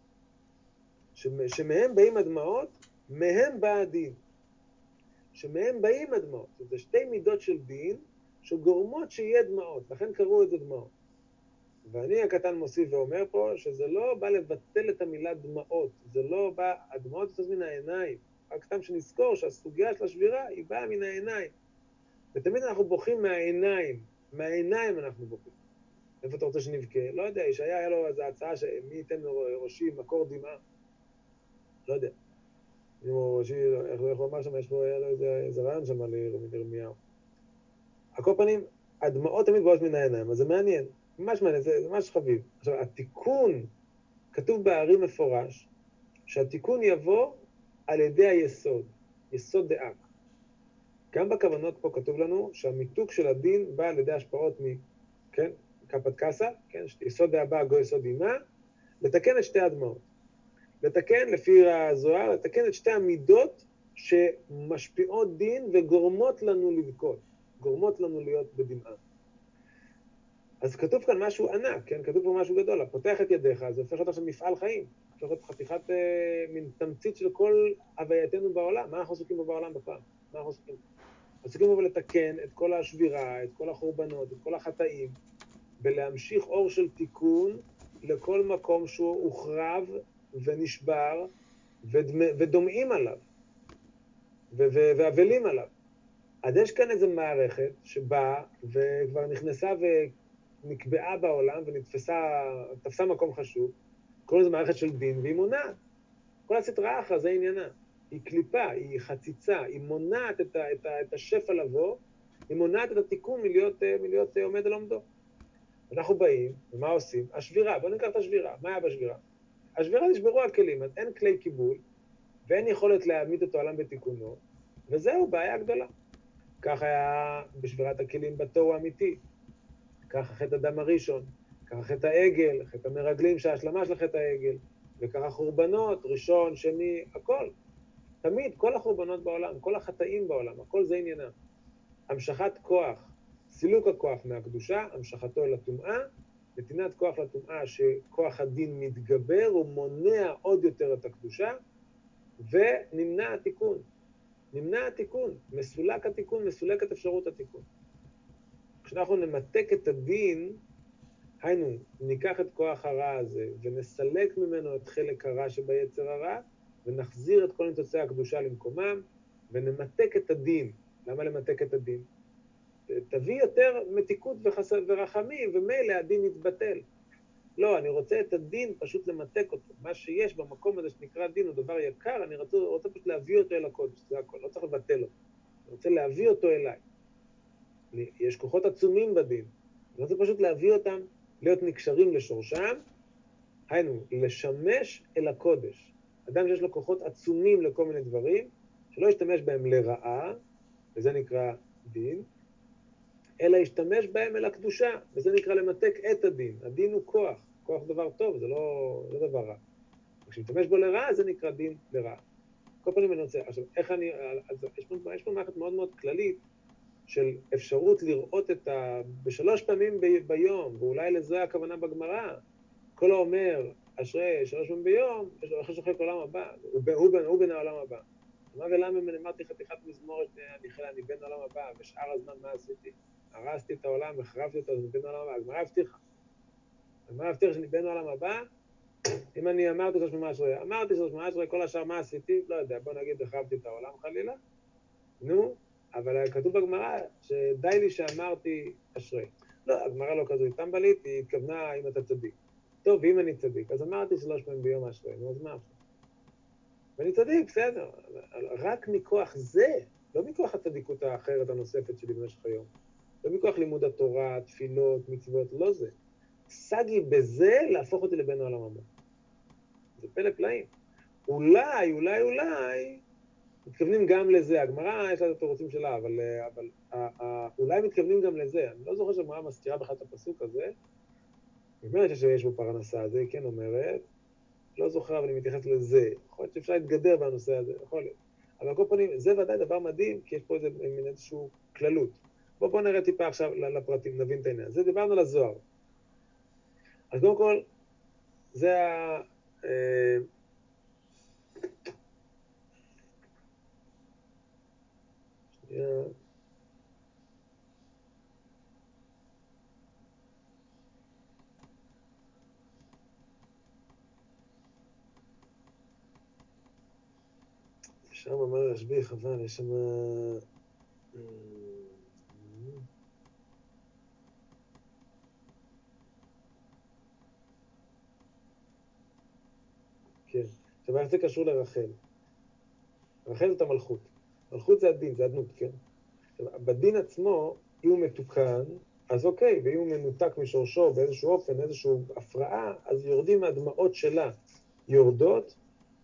A: שמהם באים הדמעות, מהם בא הדין. שמהם באים הדמעות, זה שתי מידות של דין, שגורמות שיהיה דמעות, לכן קראו את זה דמעות. ואני הקטן מוסיף ואומר פה שזה לא בא לבטל את המילה דמעות, זה לא בא, הדמעות יוצאות מן העיניים, רק סתם שנזכור שהסוגיה של השבירה היא באה מן העיניים. ותמיד אנחנו בוכים מהעיניים אנחנו בוכים. איפה אתה רוצה שנבכה? לא יודע, ישעיה היה לו איזו הצעה שמי ייתן ראשי מקור דמעה? לא יודע. איך הוא אמר שם, היה לו איזה רעיון שם לירמיהו. על כל פנים, הדמעות תמיד באות מן העיניים, אז זה מעניין. ממש מעניין, זה ממש חביב. עכשיו, התיקון, כתוב בערים מפורש, שהתיקון יבוא על ידי היסוד, יסוד דאק. גם בכוונות פה כתוב לנו שהמיתוק של הדין בא על ידי השפעות כן, קפת קסה, כן, יסוד דאבא גו יסוד אימה, לתקן את שתי הדמעות. לתקן, לפי הזוהר, לתקן את שתי המידות שמשפיעות דין וגורמות לנו לבכות, גורמות לנו להיות בדמעה. אז כתוב כאן משהו ענק, כן? כתוב פה משהו גדול. פותח את ידיך, זה הופך להיות עכשיו מפעל חיים. הופך להיות חתיכת מין תמצית של כל הווייתנו בעולם. מה אנחנו עסוקים בו בעולם בכלל? מה אנחנו עסוקים בו? עסוקים בו לתקן את כל השבירה, את כל החורבנות, את כל החטאים, ולהמשיך אור של תיקון לכל מקום שהוא הוחרב ונשבר ודומעים עליו. ואבלים עליו. אז יש כאן איזו מערכת שבאה וכבר נכנסה ונקבעה בעולם ונתפסה, תפסה מקום חשוב, קוראים לזה מערכת של דין, והיא מונעת. כל הסטרא אחרא זה עניינה. היא קליפה, היא חציצה, היא מונעת את השפע לבוא, היא מונעת את התיקון מלהיות עומד על עומדו. אנחנו באים, ומה עושים? השבירה, בואו ניקח את השבירה. מה היה בשבירה? השבירה נשברו הכלים, אז אין כלי קיבול, ואין יכולת להעמיד את העולם בתיקונו, וזהו, בעיה גדולה. כך היה בשבירת הכלים בתוהו האמיתי, ככה חטא הדם הראשון, ככה חטא העגל, חטא המרגלים שההשלמה של חטא העגל, וככה חורבנות, ראשון, שני, הכל. תמיד, כל החורבנות בעולם, כל החטאים בעולם, הכל זה עניינה. המשכת כוח, סילוק הכוח מהקדושה, המשכתו אל הטומאה, נתינת כוח לטומאה שכוח הדין מתגבר, הוא מונע עוד יותר את הקדושה, ונמנע התיקון. נמנע התיקון, מסולק התיקון, מסולקת אפשרות התיקון. כשאנחנו נמתק את הדין, היינו, ניקח את כוח הרע הזה ונסלק ממנו את חלק הרע שביצר הרע, ונחזיר את כל ניצוצי הקדושה למקומם, ונמתק את הדין. למה למתק את הדין? תביא יותר מתיקות ורחמים, ומילא הדין יתבטל. לא, אני רוצה את הדין פשוט למתק אותו. מה שיש במקום הזה שנקרא דין הוא דבר יקר, אני רוצה פשוט להביא אותו אל הקודש, זה הכל, לא צריך לבטל אותו. אני רוצה להביא אותו אליי. יש כוחות עצומים בדין. אני רוצה פשוט להביא אותם, להיות נקשרים לשורשם, היינו, לשמש אל הקודש. אדם שיש לו כוחות עצומים לכל מיני דברים, שלא ישתמש בהם לרעה, וזה נקרא דין, אלא ישתמש בהם אל הקדושה, וזה נקרא למתק את הדין. הדין הוא כוח, כוח זה דבר טוב, זה לא דבר רע. כשמשתמש בו לרעה, זה נקרא דין לרעה. כל פעמים אני רוצה, עכשיו, איך אני, אז יש פה מערכת מאוד מאוד כללית, של אפשרות לראות בשלוש פעמים ביום, ואולי לזה הכוונה בגמרא, כל האומר, אשרי שלוש פעמים ביום, יש לו אחרי שוחק עולם הבא, הוא בן העולם הבא. מה ולמה אם אני אמרתי חתיכת מזמורת, אני בן העולם הבא, ושאר הזמן מה עשיתי? הרסתי את העולם, החרבתי אותו, אז אני בן העולם הבא. הגמרא הבטיחה. הגמרא הבטיחה שאני בן העולם הבא, אם אני אמרתי שלוש פעמים אשרי, אמרתי שלוש פעמים אשרי, כל השאר מה עשיתי? לא יודע, בוא נגיד, החרבתי את העולם חלילה. נו, אבל כתוב בגמרא שדי לי שאמרתי אשרי. לא, הגמרא לא כזו איתם בלית, היא התכוונה אם אתה צדיק. טוב, ואם אני צדיק, אז אמרתי שלוש פעמים ביום אשרי, נו, אז מה עכשיו? ואני צדיק, בסדר, רק מכוח זה, לא מכוח הצדיקות האחרת הנוספת שלי במשך היום, לא מכוח לימוד התורה, תפילות, מצוות, לא זה. סגי בזה להפוך אותי לבן העולם הבא. זה פלא פלאים. אולי, מתכוונים גם לזה. הגמרא יש לה את התירוצים שלה, אבל אולי מתכוונים גם לזה. אני לא זוכר שהגמרא מזכירה בכלל את הפסוק הזה. היא אומרת שיש בו פרנסה, זה היא כן אומרת. לא זוכר, אבל אני מתייחס לזה. יכול להיות שאפשר להתגדר בנושא הזה, יכול להיות. אבל על כל פנים, זה ודאי דבר מדהים, כי יש פה איזושהי כללות. בואו נראה טיפה עכשיו לפרטים, נבין את העניין. זה דיברנו על הזוהר. אז קודם כל, זה שנייה. שם אמר רשב"י, חבל, יש שם... כן. עכשיו, איך זה קשור לרחל? רחל זאת המלכות. מלכות זה הדין, זה הדנות, כן? עכשיו, בדין עצמו, אם הוא מתוקן, אז אוקיי, ואם הוא מנותק משורשו באיזשהו אופן, איזושהי הפרעה, אז יורדים מהדמעות שלה, יורדות,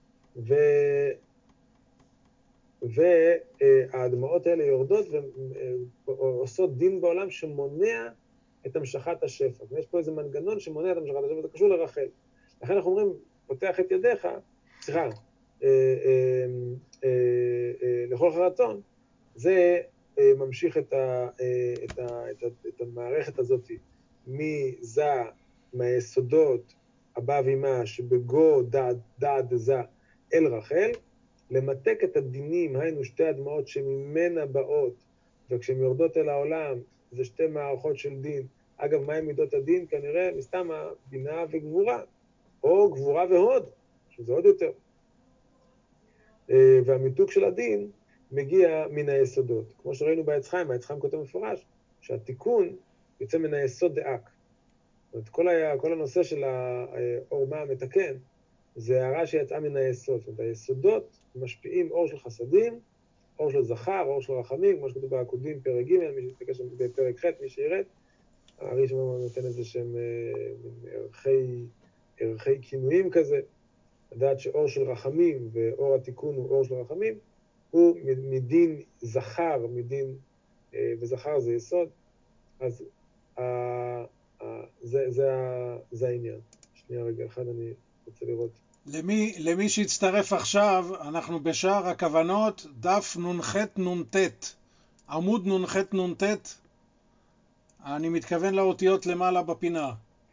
A: והדמעות האלה יורדות ועושות דין בעולם שמונע את המשכת השפע. יש פה איזה מנגנון שמונע את המשכת השפע, זה קשור לרחל. לכן אנחנו אומרים, פותח את ידיך, סליחה, לכל חרצון, זה ממשיך את המערכת הזאת מזה, מהיסודות אבא ואמא שבגו דעת זה אל רחל, למתק את הדינים, היינו שתי הדמעות שממנה באות, וכשהן יורדות אל העולם, זה שתי מערכות של דין. אגב, מהי מידות הדין? כנראה מסתם בינה וגבורה, או גבורה והוד, שזה עוד יותר. והמיתוק של הדין מגיע מן היסודות. כמו שראינו בעץ חיים, העץ חיים כותב מפורש, שהתיקון יוצא מן היסוד דאק. זאת אומרת, כל הנושא של האור המתקן, זה הערה שיצאה מן היסוד. זאת אומרת, היסודות משפיעים אור של חסדים, אור של זכר, אור של רחמים, כמו שכתוב בעקודים פרק ג', מי שיסתכל שם בפרק ח', מי שירד, הראשון נותן איזה שהם ערכי כינויים כזה, לדעת שאור של רחמים ואור התיקון הוא אור של רחמים, הוא מדין זכר, וזכר זה יסוד, אז זה העניין. שנייה רגע, אחד אני רוצה לראות.
B: למי שהצטרף עכשיו, אנחנו בשער הכוונות, דף נ"ח נ"ט, עמוד נ"ח נ"ט, אני מתכוון לאותיות למעלה בפינה.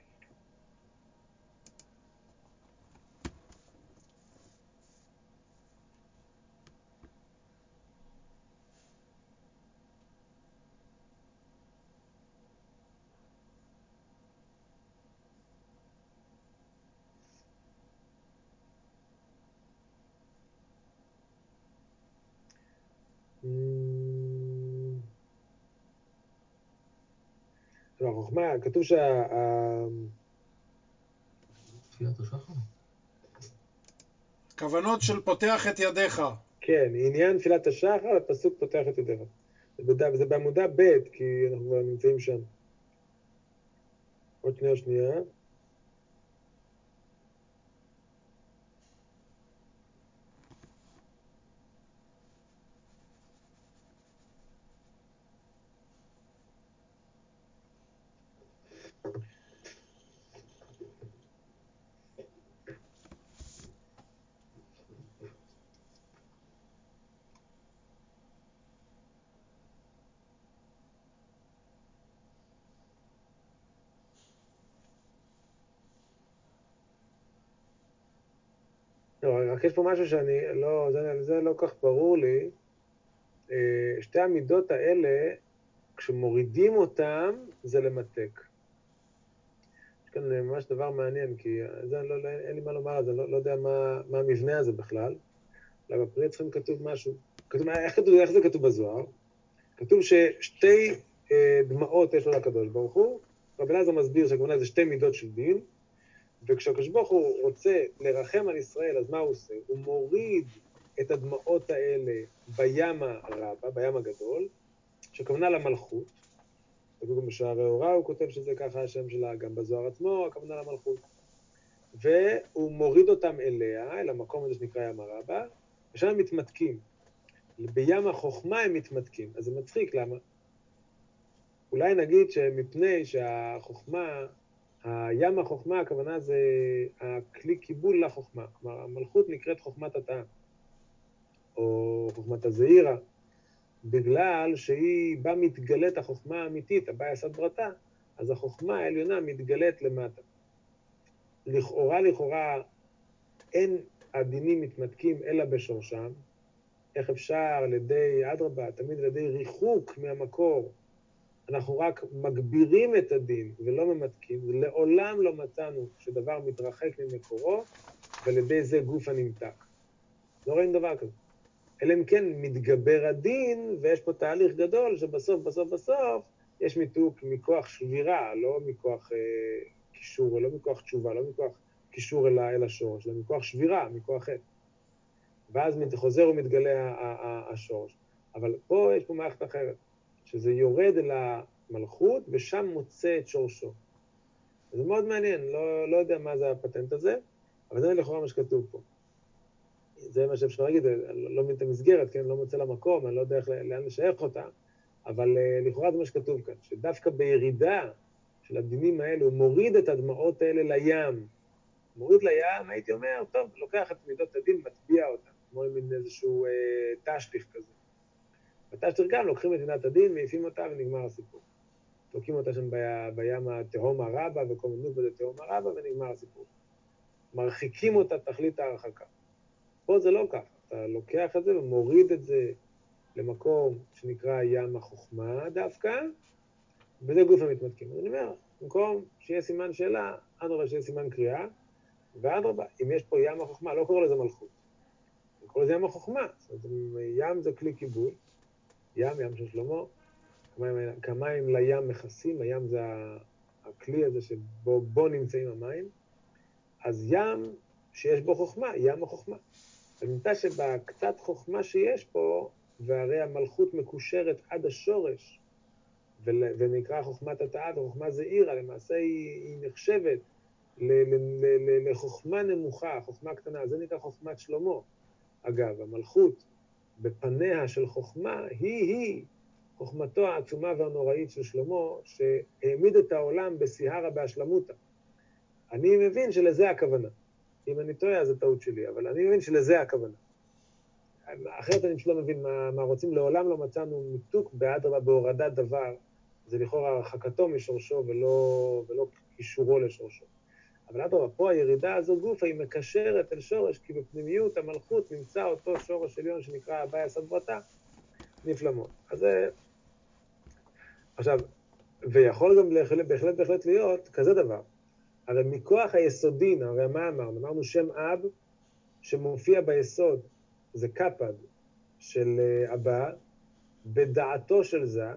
A: החוכמה, כתוב
C: תפילת השחר?
B: כוונות של פותח את ידיך.
A: כן, עניין תפילת השחר, הפסוק פותח את ידיך. זה בעמודה ב', כי אנחנו כבר נמצאים שם. עוד שנייה. לא, רק יש פה משהו זה לא כך ברור לי. שתי המידות האלה, כשמורידים אותם, זה למתק. יש כאן ממש דבר מעניין, כי אין לי מה לומר על זה, לא יודע מה המבנה הזה בכלל. אבל בפרי צריכים כתוב משהו. איך זה כתוב בזוהר? כתוב ששתי דמעות יש לו לקדוש ברוך הוא, רבי אלעזר מסביר שהכוונה זה שתי מידות של דין, וכשהקדוש ברוך הוא רוצה לרחם על ישראל, אז מה הוא עושה? הוא מוריד את הדמעות האלה בים הרבה, בים הגדול, שכוונה למלכות, וגם בשערי אורה הוא כותב שזה ככה השם שלה, גם בזוהר עצמו, הכוונה למלכות. והוא מוריד אותם אליה, אל המקום הזה שנקרא ים הרבה, ושם הם מתמתקים. בים החוכמה הם מתמתקים. אז זה מצחיק, למה? אולי נגיד שמפני שהחוכמה, הים החוכמה, הכוונה זה הכלי קיבול לחוכמה. כלומר, המלכות נקראת חוכמת התאה, או חוכמת הזעירה, בגלל שהיא בה מתגלית החוכמה האמיתית, הבא יסד ברתה, אז החוכמה העליונה מתגלית למטה. לכאורה, אין הדינים מתמתקים אלא בשורשם. איך אפשר על ידי, אדרבה, תמיד על ידי ריחוק מהמקור, אנחנו רק מגבירים את הדין ולא ממתקים, לעולם לא מצאנו שדבר מתרחק ממקורו, ועל ידי זה גוף הנמתק. לא רואים דבר כזה. אלא אם כן מתגבר הדין, ויש פה תהליך גדול שבסוף יש מיתוק מכוח שבירה, לא מכוח קישור, לא מכוח תשובה, לא מכוח קישור אל השורש, אלא מכוח שבירה, מכוח חטא. ואז חוזר ומתגלה השורש. אבל פה יש פה מערכת אחרת, שזה יורד אל המלכות, ושם מוצא את שורשו. זה מאוד מעניין, לא יודע מה זה הפטנט הזה, אבל זה לכאורה מה שכתוב פה. זה מה שאפשר להגיד, לא מבין את המסגרת, כן? לא מוצא למקום, אני לא יודע לאן לשייך אותה, אבל לכאורה זה מה שכתוב כאן, שדווקא בירידה של הדינים האלה, הוא מוריד את הדמעות האלה לים. מוריד לים, הייתי אומר, טוב, לוקח את מידות הדין, מטביע אותם, כמו מין איזשהו תשליך כזה. בתשליך גם לוקחים את מידת הדין, מעיפים אותה ונגמר הסיפור. תוקעים אותה שם בים התהום הרבה, וכל מיני בזה תהום הרבה, ונגמר הסיפור. מרחיקים אותה תכלית ההרחקה. פה זה לא ככה, אתה לוקח את זה ומוריד את זה למקום שנקרא ים החוכמה דווקא, וזה גוף המתמתקים. אז אני אומר, במקום שיהיה סימן שאלה, אדרבה שיהיה סימן קריאה, ואדרבה, אם יש פה ים החוכמה, לא קורא לזה מלכות. קורא לזה ים החוכמה. זאת אומרת, ים זה כלי קיבול, ים של שלמה, כמים לים מכסים, הים זה הכלי הזה שבו נמצאים המים, אז ים שיש בו חוכמה, ים החוכמה. אז נמצא שבקצת חוכמה שיש פה, והרי המלכות מקושרת עד השורש, ונקרא חוכמת התעת, חוכמה זעירה, למעשה היא נחשבת לחוכמה נמוכה, חוכמה קטנה, זה נקרא חוכמת שלמה. אגב, המלכות בפניה של חוכמה היא חוכמתו העצומה והנוראית של שלמה, שהעמיד את העולם בסיהרה בהשלמותה. אני מבין שלזה הכוונה. אם אני טועה, אז זה טעות שלי, אבל אני מבין שלזה הכוונה. אחרת אני פשוט לא מבין מה רוצים. לעולם לא מצאנו מיתוק באדרבה בהורדת דבר, זה לכאורה הרחקתו משורשו ולא קישורו לשורשו. אבל אדרבה, פה הירידה הזו גופה היא מקשרת אל שורש, כי בפנימיות המלכות נמצא אותו שורש עליון שנקרא הוויה סדברתה, נפלמות. אז זה... עכשיו, ויכול גם בהחלט להיות כזה דבר. הרי מכוח היסודין, הרי מה אמרנו? אמרנו שם אב שמופיע ביסוד, זה קפד של אבא, בדעתו של זה,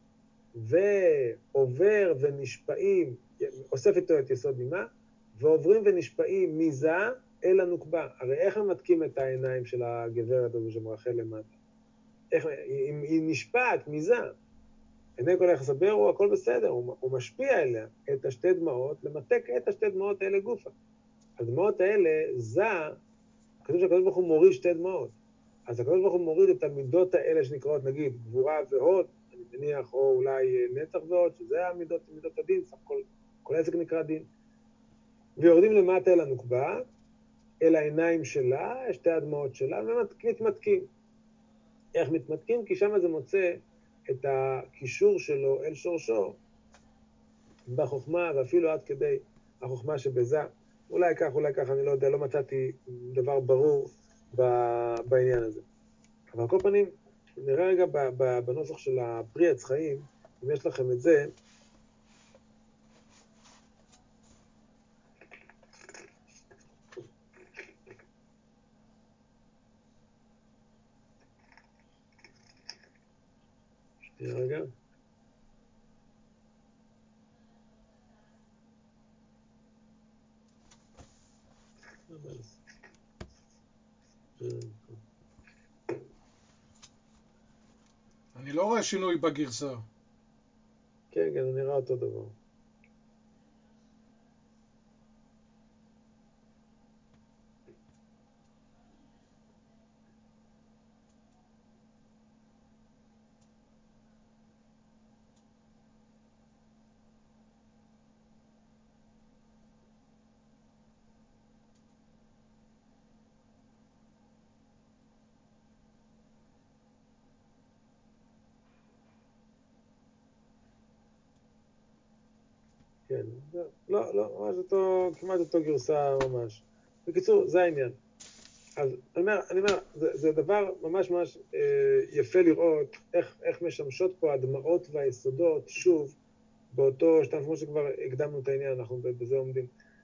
A: ועובר ונשפעים, אוסף איתו את יסוד נימה, ועוברים ונשפעים מזה אל הנוקבה. הרי איך הם מתקים את העיניים של הגברת הזו שמרחל למטה? היא נשפעת מזה. עיני כל היחס הברו, הכל בסדר, הוא משפיע אליה את השתי דמעות, למתק את השתי דמעות האלה גופה. הדמעות האלה, זה, כתוב שהקדוש ברוך הוא מוריד שתי דמעות. אז הקדוש ברוך הוא מוריד את המידות האלה שנקראות, נגיד, גבורה והוד, אני מניח, או אולי נצח והוד, שזה המידות הדין, סך כל העסק נקרא דין. ויורדים למטה אל הנוקבה, אל העיניים שלה, שתי הדמעות שלה, ומתמתקים. איך מתמתקים? כי שם זה מוצא את הקישור שלו אל שורשו בחוכמה, ואפילו עד כדי החוכמה שבזה. אולי כך, אני לא יודע, לא מצאתי דבר ברור בעניין הזה. אבל על כל פנים, נראה רגע בנוסח של הפרי עץ חיים, אם יש לכם את זה, שנייה רגע.
B: אני לא רואה שינוי בגרסה.
A: כן, זה נראה אותו דבר. כן, לא, ממש כמעט אותו גרסה ממש. בקיצור, זה העניין. אז אני אומר, זה דבר ממש יפה לראות איך משמשות פה הדמעות והיסודות, שוב, באותו שתם, כמו שכבר הקדמנו את העניין, אנחנו בזה עומדים.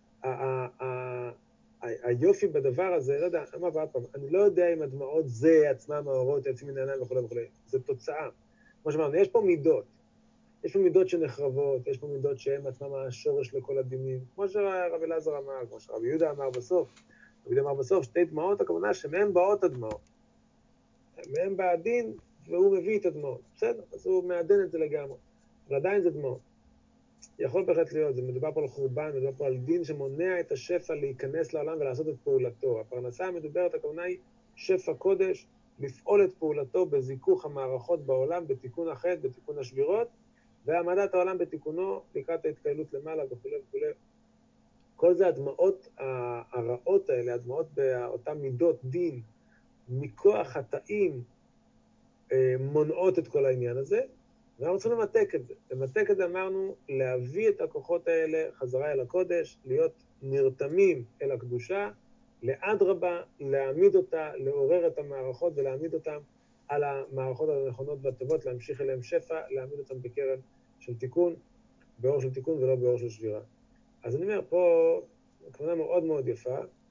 A: היופי בדבר הזה, לא יודע, אמר ועד פעם, אני לא יודע אם הדמעות זה עצמם האורות, יוצאים מן העיניים וכו' וכו'. זה תוצאה. כמו שאמרנו, יש פה מידות. יש פה מידות שנחרבות, יש פה מידות שהן עצמם השורש לכל הדינים. כמו שרב אלעזר אמר, כמו שרב יהודה אמר בסוף. רב יהודה אמר בסוף, שתי דמעות, הכוונה שמהם באות הדמעות. מהם בא הדין, והוא מביא את הדמעות. בסדר? אז הוא מעדן את זה לגמרי. אבל עדיין זה דמעות. יכול בהחלט להיות, זה מדובר פה על חורבן, מדובר פה על דין שמונע את השפע להיכנס לעולם ולעשות את פעולתו. הפרנסה המדוברת, הכוונה היא שפע קודש, לפעול את פעולתו בזיכוך המערכות בעולם, בתיקון החטא, בתיקון השבירות, והעמדת העולם בתיקונו לקראת ההתקהלות למעלה וכו' וכו'. כל זה הדמעות הרעות האלה, הדמעות באותן מידות דין, מכוח חטאים, מונעות את כל העניין הזה, ואנחנו צריכים למתק את זה. למתק את זה אמרנו, להביא את הכוחות האלה חזרה אל הקודש, להיות נרתמים אל הקדושה, לאדרבה, להעמיד אותה, לעורר את המערכות ולהעמיד אותן על המערכות הנכונות והטובות, להמשיך אליהם שפע, להעמיד אותם בקרן של תיקון, באור של תיקון ולא באור של שבירה. אז אני אומר, פה הכוונה מאוד מאוד יפה,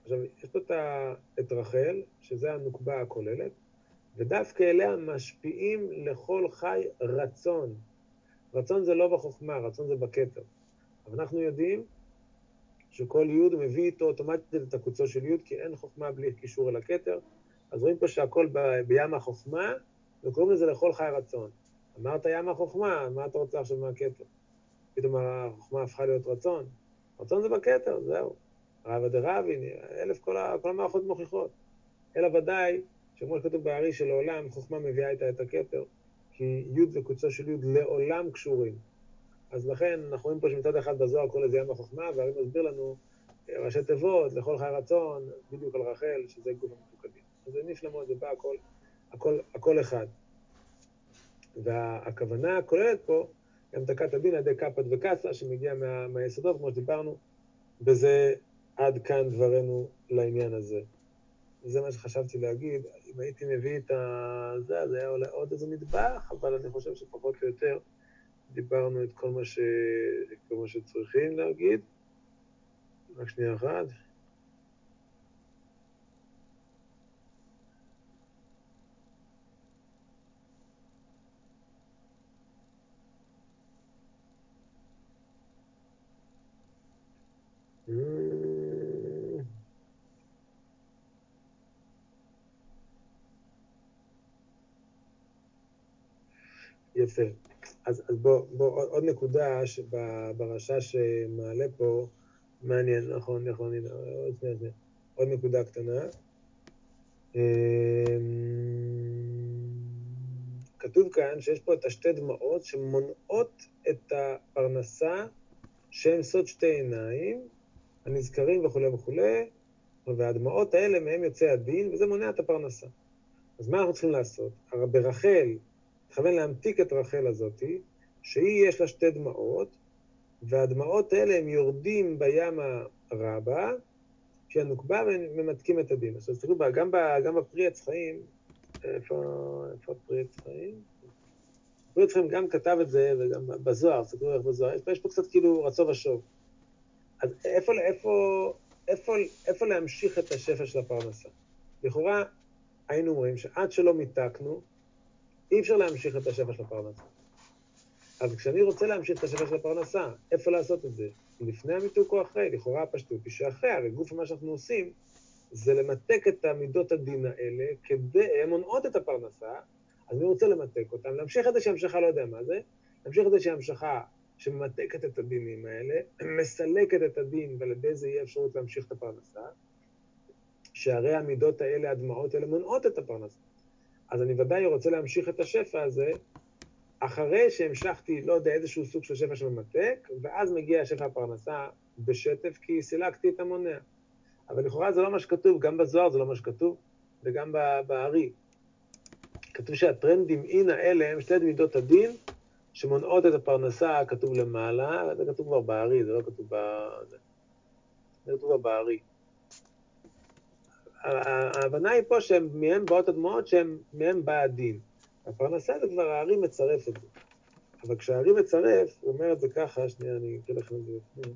A: עכשיו, יש פה את רחל, שזה הנוקבה הכוללת, ודווקא אליה משפיעים לכל חי רצון. רצון זה לא בחוכמה, רצון זה בכתר. אבל אנחנו יודעים שכל יוד מביא איתו אוטומטית את הקוצו של יוד, כי אין חוכמה בלי קישור אל הכתר. אז רואים פה שהכל בים החוכמה, וקוראים לזה לכל חי רצון. אמרת ים החוכמה, מה אתה רוצה עכשיו מהכתר? פתאום החוכמה הפכה להיות רצון. רצון זה בכתר, זהו. רבא דרבי, כל המערכות מוכיחות. אלא ודאי, שכמו שכתוב בארי שלעולם חוכמה מביאה איתה את הכתר, כי יוד וקוצו של יוד לעולם קשורים. אז לכן אנחנו רואים פה שמצד אחד בזוהר כל איזה ים החוכמה, והרי מסביר לנו ראשי תיבות, לכל חי רצון, בדיוק על רחל, שזה גוף המתוקדים. אז זה נפלמות, זה בא הכל אחד. והכוונה הכוללת פה, גם תקת הדין על ידי קפת וקסה, שמגיע מהיסודות, כמו שדיברנו, בזה עד כאן דברנו לעניין הזה. זה מה שחשבתי להגיד. אם הייתי מביא את זה, זה היה עולה עוד איזה נדבך, אבל אני חושב שפחות או יותר דיברנו את כל מה שצריכים להגיד. רק שנייה אחת. יפה. אז בוא, עוד נקודה ברשע שמעלה פה, מעניין, נכון, הנה, עוד נקודה קטנה. כתוב כאן שיש פה את השתי דמעות שמונעות את הפרנסה שהם סוד שתי עיניים, הנזכרים וכו' וכו', והדמעות האלה מהם יוצא הדין, וזה מונע את הפרנסה. אז מה אנחנו צריכים לעשות? הרי ברחל, תכוון להמתיק את רחל הזאת, שהיא יש לה שתי דמעות, והדמעות האלה הם יורדים בים הרבה, שהנוקבה וממתקים את הדין. עכשיו תראו, גם בפרי עץ חיים, איפה פרי עץ חיים? פרי עץ חיים גם כתב את זה, וגם בזוהר, תראו איך בזוהר, יש פה קצת כאילו רצו ושוב. אז איפה להמשיך את השפע של הפרנסה? לכאורה, היינו אומרים שעד שלא מיתקנו, אי אפשר להמשיך את השפע של הפרנסה. אבל כשאני רוצה להמשיך את השפע של הפרנסה, איפה לעשות את זה? לפני המיתוק או אחרי? לכאורה הפשטות היא שאחרי, הרי גוף מה שאנחנו עושים, זה למתק את המידות הדין האלה, הן מונעות את הפרנסה, אז אני רוצה למתק אותם, להמשיך את זה שהמשכה לא יודע מה זה, להמשיך את זה שהמשכה שמתקת את הדינים האלה, מסלקת את הדין, ועל ידי זה יהיה אפשרות להמשיך את הפרנסה, שהרי המידות האלה, הדמעות האלה, מונעות את הפרנסה. אז אני ודאי רוצה להמשיך את השפע הזה, אחרי שהמשכתי, לא יודע, איזשהו סוג של שפע שממתק, ואז מגיע השפע הפרנסה בשטף, כי סילקתי את המונע. אבל לכאורה זה לא מה שכתוב, גם בזוהר זה לא מה שכתוב, וגם בארי. כתוב שהטרנדים אין האלה הם שתי מידות הדין, שמונעות את הפרנסה, כתוב למעלה, זה כתוב כבר בארי, זה לא כתוב זה כתוב כבר בארי. ההבנה היא פה שמהם באות הדמעות, שמהם בא הדין. הפרנסה זה כבר הארי מצרף את זה. אבל כשהארי מצרף, הוא אומר את זה ככה, שנייה, אני אקרא לכם את זה לפני.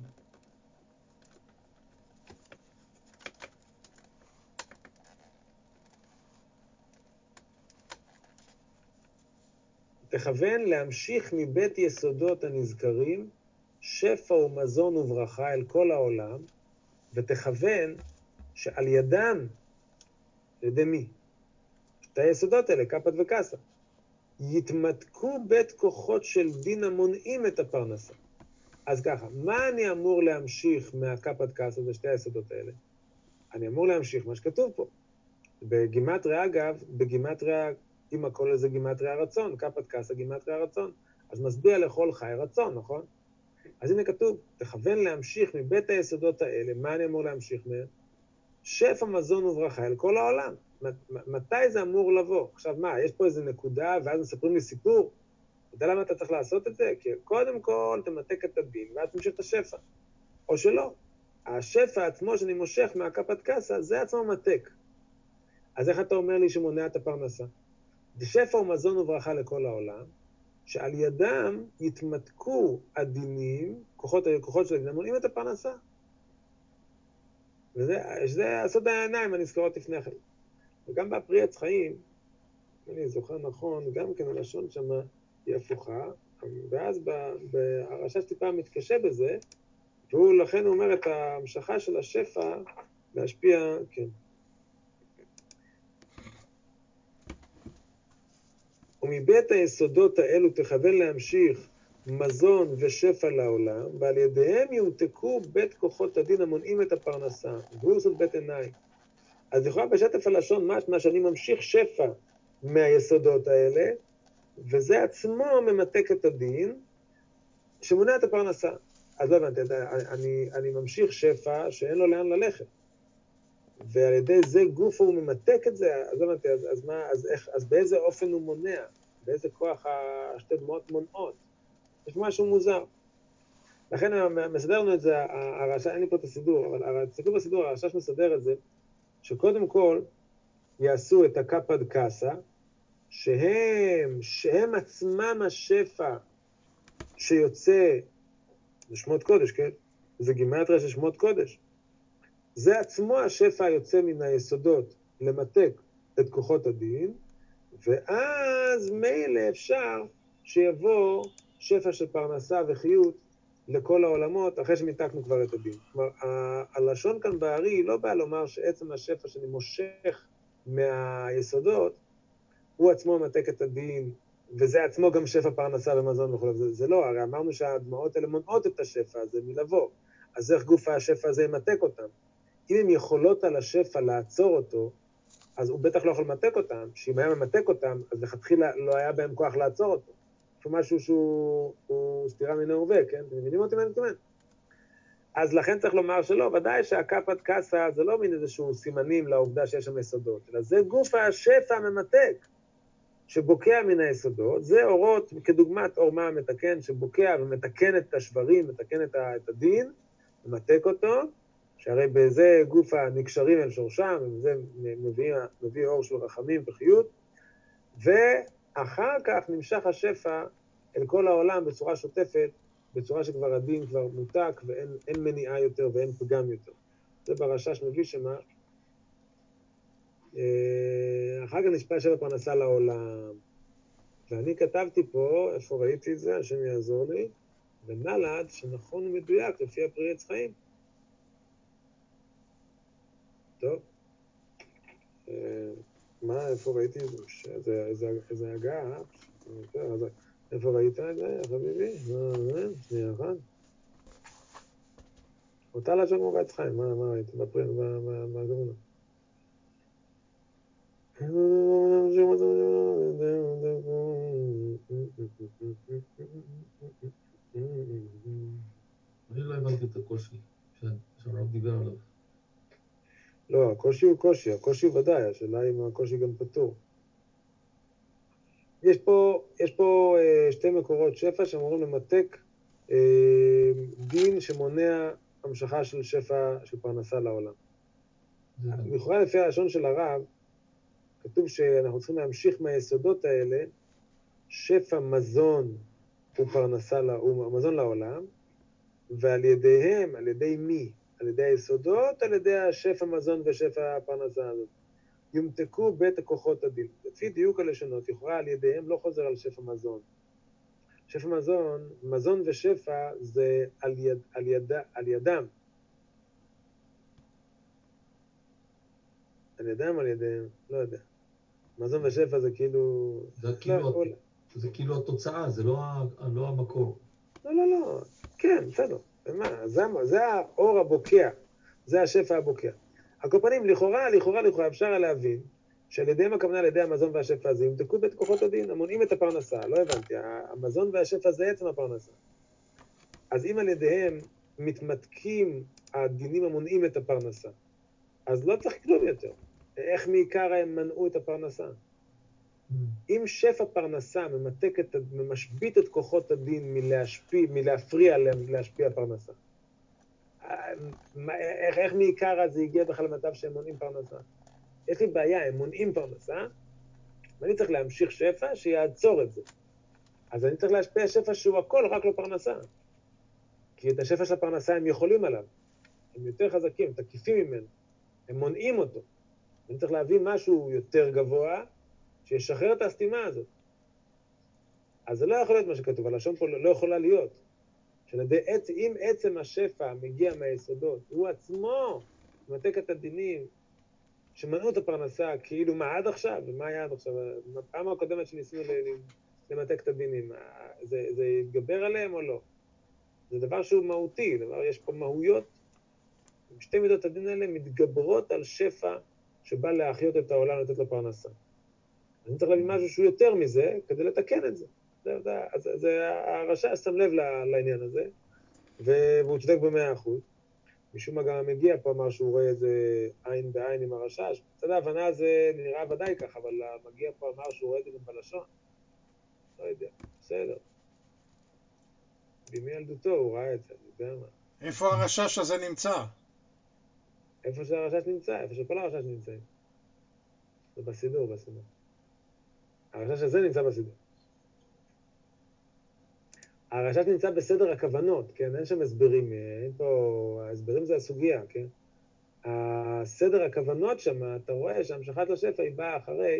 A: תכוון להמשיך מבית יסודות הנזכרים, שפע ומזון וברכה אל כל העולם, ותכוון שעל ידם, על ידי מי? שתי היסודות האלה, קפת וקסה, יתמתקו בית כוחות של דין המונעים את הפרנסה. אז ככה, מה אני אמור להמשיך מהקפת קסה, זה שתי היסודות האלה? אני אמור להמשיך מה שכתוב פה. בגימטריה, אגב, בגימטריה, אם הכל הזה גימטריה רצון, קפת קסה גימטריה רצון, אז מסביע לכל חי רצון, נכון? אז הנה כתוב, תכוון להמשיך מבית היסודות האלה, מה אני אמור להמשיך מהם? שפע מזון וברכה אל כל העולם. מתי זה אמור לבוא? עכשיו מה, יש פה איזו נקודה, ואז מספרים לי סיפור? אתה יודע למה אתה צריך לעשות את זה? כי קודם כל תמתק את הדין, ואז תמשיך את השפע. או שלא. השפע עצמו שאני מושך מהקפת קסה, זה עצמו מתק. אז איך אתה אומר לי שמונע את הפרנסה? זה שפע ומזון וברכה לכל העולם, שעל ידם יתמתקו הדינים, כוחות של הדינים, מונעים את הפרנסה. וזה הסוד העיניים הנזכרות לפני כן. וגם בפרי עץ חיים, אם אני זוכר נכון, גם כן הלשון שם היא הפוכה, ואז הרש"ש טיפה מתקשה בזה, והוא לכן אומר את ההמשכה של השפע להשפיע, כן. ומבית היסודות האלו תכוון להמשיך מזון ושפע לעולם, ועל ידיהם יומתקו בית כוחות הדין המונעים את הפרנסה, והוא סוד בית עיניים. אז יכולה בשטף הלשון משמע שאני ממשיך שפע מהיסודות האלה, וזה עצמו ממתק את הדין, שמונע את הפרנסה. אז לא הבנתי, אני ממשיך שפע שאין לו לאן ללכת. ועל ידי זה גוף הוא ממתק את זה, אז לא הבנתי, אז באיזה אופן הוא מונע? באיזה כוח השתי דמות מונעות? יש משהו מוזר. לכן מסדר לנו את זה, הרש"ש, אין לי פה את הסידור, אבל תסתכלו בסידור, הרש"ש מסדר את זה, שקודם כל יעשו את הקפד קסה, שהם עצמם השפע שיוצא, זה שמות קודש, כן? זה גימטריה של שמות קודש. זה עצמו השפע היוצא מן היסודות למתק את כוחות הדין, ואז מילא אפשר שיבוא שפע של פרנסה וחיות לכל העולמות, אחרי שמיתקנו כבר את הדין. כלומר, הלשון כאן בארי היא לא באה לומר שעצם השפע שאני מושך מהיסודות, הוא עצמו מתק את הדין, וזה עצמו גם שפע פרנסה ומזון וכו'. זה לא, הרי אמרנו שהדמעות האלה מונעות את השפע הזה מלבוא. אז איך גוף השפע הזה ימתק אותם? אם הם יכולות על השפע לעצור אותו, אז הוא בטח לא יכול למתק אותם, שאם היה ממתק אותם, אז לכתחילה לא היה בהם כוח לעצור אותו. זה משהו שהוא סתירה מן ההווה, כן? אתם מבינים אותי מה אני מתכוון? אז לכן צריך לומר שלא, ודאי שהקפת קסה זה לא מין איזשהו סימנים לעובדה שיש שם יסודות, אלא זה גוף השפע הממתק, שבוקע מן היסודות, זה אורות כדוגמת אור מים מתקן, שבוקע ומתקן את השברים, מתקן את הדין, ממתק אותו, שהרי בזה גוף הנקשרים אל שורשם, וזה מביא אור של רחמים וחיות, ואחר כך נמשך השפע אל כל העולם בצורה שוטפת, בצורה שכבר הדין כבר מותק, ואין מניעה יותר ואין פגם יותר. זה ברש"ש מביא שמה, אחר כך נשפע שפע פרנסה לעולם. ואני כתבתי פה, איפה ראיתי את זה, השם יעזור לי, בנלד שנכון ומדויק לפי הפרי עץ חיים. טוב. מה, איפה ראיתי את זה? איזה הגעה? איפה ראית את זה, חביבי? שנייה אחת. אותה לשון כמו בעץ חיים, מה ראית? בגמונה.
C: אני לא הבנתי את הקושי שהרב דיבר עליו.
A: לא, הקושי הוא קושי, הקושי ודאי, השאלה אם הקושי גם פתור. יש פה שתי מקורות שפע שאמורים למתק דין שמונע המשכה של שפע של פרנסה לעולם. לכאורה לפי הלשון של הרב, כתוב שאנחנו צריכים להמשיך מהיסודות האלה, שפע מזון ופרנסה, מזון לעולם, ועל ידיהם, על ידי מי? על ידי היסודות, על ידי השפע מזון ושפע הפרנסה הזאת. יומתקו בית הכוחות הדין. לפי דיוק הלשונות, יכולה על ידיהם לא חוזר על שפע מזון. שפע מזון, מזון ושפע זה על ידם. על ידם, על ידיהם, לא יודע. מזון ושפע זה כאילו...
C: זה כאילו התוצאה, זה לא המקור.
A: לא. כן, בסדר. זה האור הבוקע. זה השפע הבוקע. הקופנים, לכאורה, אפשר להבין שעל ידיהם הכוונה על ידי המזון והשפע הזה, ימתקו בית כוחות הדין, המונעים את הפרנסה. לא הבנתי. המזון והשפע זה עצם הפרנסה. אז אם על ידיהם מתמתקים הדינים המונעים את הפרנסה, אז לא צריך כלום יותר. איך מעיקר הם מנעו את הפרנסה? אם שפע פרנסה ממשבית את כוחות הדין מלהפריע להם להשפיע פרנסה, איך מעיקר זה הגיע בכלל למצב שהם מונעים פרנסה? יש לי בעיה, הם מונעים פרנסה, ואני צריך להמשיך שפע שיעצור את זה. אז אני צריך להשפיע שפע שהוא הכל, רק לא פרנסה. כי את השפע של הפרנסה הם יכולים עליו. הם יותר חזקים, תקיפים ממנו, הם מונעים אותו. אני צריך להביא משהו יותר גבוה, שישחרר את הסתימה הזאת. אז זה לא יכול להיות מה שכתוב, הלשון פה לא יכולה להיות. אם עצם השפע מגיע מהיסודות, הוא עצמו מתק את הדינים, שמנעו את הפרנסה, כאילו מה עד עכשיו, ומה היה עד עכשיו, בפעם הקודמת שניסינו למתק את הדינים, זה יתגבר עליהם או לא? זה דבר שהוא מהותי, יש פה מהויות, שתי מידות הדין האלה מתגברות על שפע שבא להחיות את העולם, לתת לו פרנסה. אני צריך להביא משהו שהוא יותר מזה, כדי לתקן את זה. אז הרשע שם לב לעניין הזה, והוא צודק ב100%. משום מה גם מגיע פה אמר שהוא רואה איזה עין בעין עם הרשש. בצד ההבנה זה נראה ודאי כך, אבל מגיע פה אמר שהוא רואה את זה גם בלשון. לא יודע, בסדר. בימי ילדותו הוא ראה את זה, אני יודע מה.
B: איפה הרשש הזה נמצא?
A: איפה שהרשש נמצא, איפה שכל הרשש נמצאים. זה בסידור. הרשש הזה נמצא בסידור. הרשש נמצא בסדר הכוונות, כן? אין שם הסברים, אין פה... ההסברים זה הסוגיה, כן? הסדר הכוונות שם, אתה רואה שהמשכת לשפע היא באה אחרי,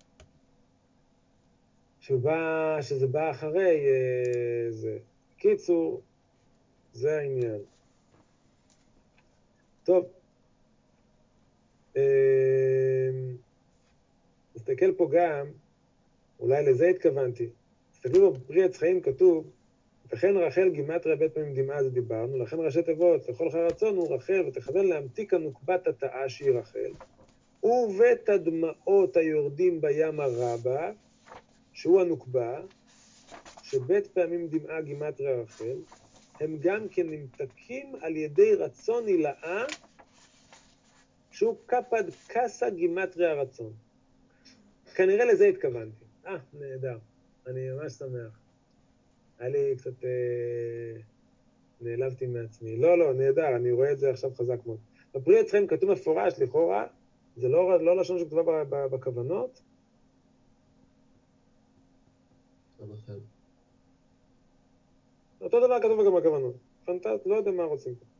A: שזה בא אחרי זה. קיצור, זה העניין. טוב, נסתכל פה גם, אולי לזה התכוונתי, תסתכלו בפרי עץ חיים כתוב, וכן רחל גימטריה בית פעמים דמעה, זה דיברנו, לכן ראשי תיבות, לכל רצון הוא רחל, ותכוון להמתיק הנוקבת התאה שהיא רחל, ובית הדמעות היורדים בים הרבה, שהוא הנוקבה, שבית פעמים דמעה גימטריה רחל, הם גם כן נמתקים על ידי רצון הילאה, שהוא קפד קסה גימטריה רצון. כנראה לזה התכוונתי. נהדר. אני ממש שמח. היה לי קצת... נעלבתי מעצמי. לא, נהדר, אני רואה את זה עכשיו חזק מאוד. בפרי עץ חיים כתוב מפורש, לכאורה, זה לא לשון שכתובה בכוונות. אותו דבר כתוב גם בכוונות. פנטסט, לא יודע מה רוצים פה.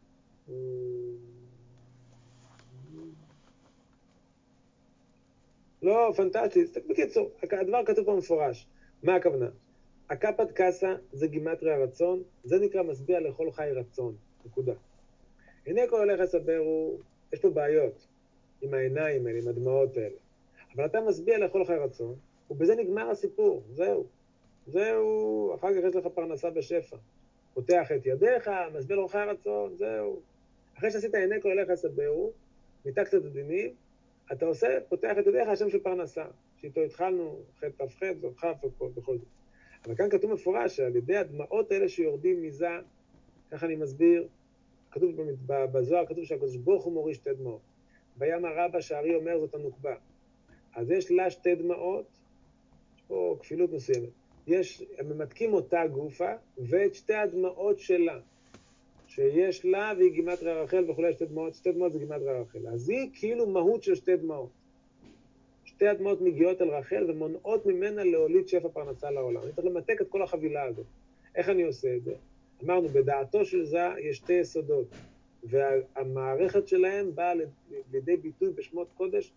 A: לא, פנטסטי. בקיצור, הדבר כתוב פה מפורש. מה הכוונה? הקפת קסה זה גימטריה רצון, זה נקרא משביע לכל חי רצון, נקודה. הנה כל הולך לסבר יש פה בעיות עם העיניים האלה, עם הדמעות האלה. אבל אתה משביע לכל חי רצון, ובזה נגמר הסיפור, זהו, אחר כך יש לך פרנסה בשפע. פותח את ידיך, משביע לכל חי רצון, זהו. אחרי שעשית הנה כל הולך לסבר, ניתקת את הדינים, אתה עושה, פותח את ידיך השם של פרנסה, שאיתו התחלנו, חטא תפחת, זאת חף וכל זה. אבל כאן כתוב מפורש שעל ידי הדמעות האלה שיורדים מזה, ככה אני מסביר, כתוב בזוהר, כתוב שהקדוש ברוך הוא מוריש שתי דמעות. בים הרבה שהארי אומר זאת הנוקבה. אז יש לה שתי דמעות, יש פה כפילות מסוימת. הם ממתקים אותה גופה, ואת שתי הדמעות שלה, שיש לה והיא גימטריה רחל וכולי, שתי דמעות זה גימטריה רחל. אז היא כאילו מהות של שתי דמעות. שתי הדמעות מגיעות אל רחל ומונעות ממנה להוליד שפע פרנסה לעולם. אני צריך למתק את כל החבילה הזאת. איך אני עושה את זה? אמרנו, בדעתו של זה יש שתי יסודות, והמערכת שלהם באה לידי ביטוי בשמות קודש,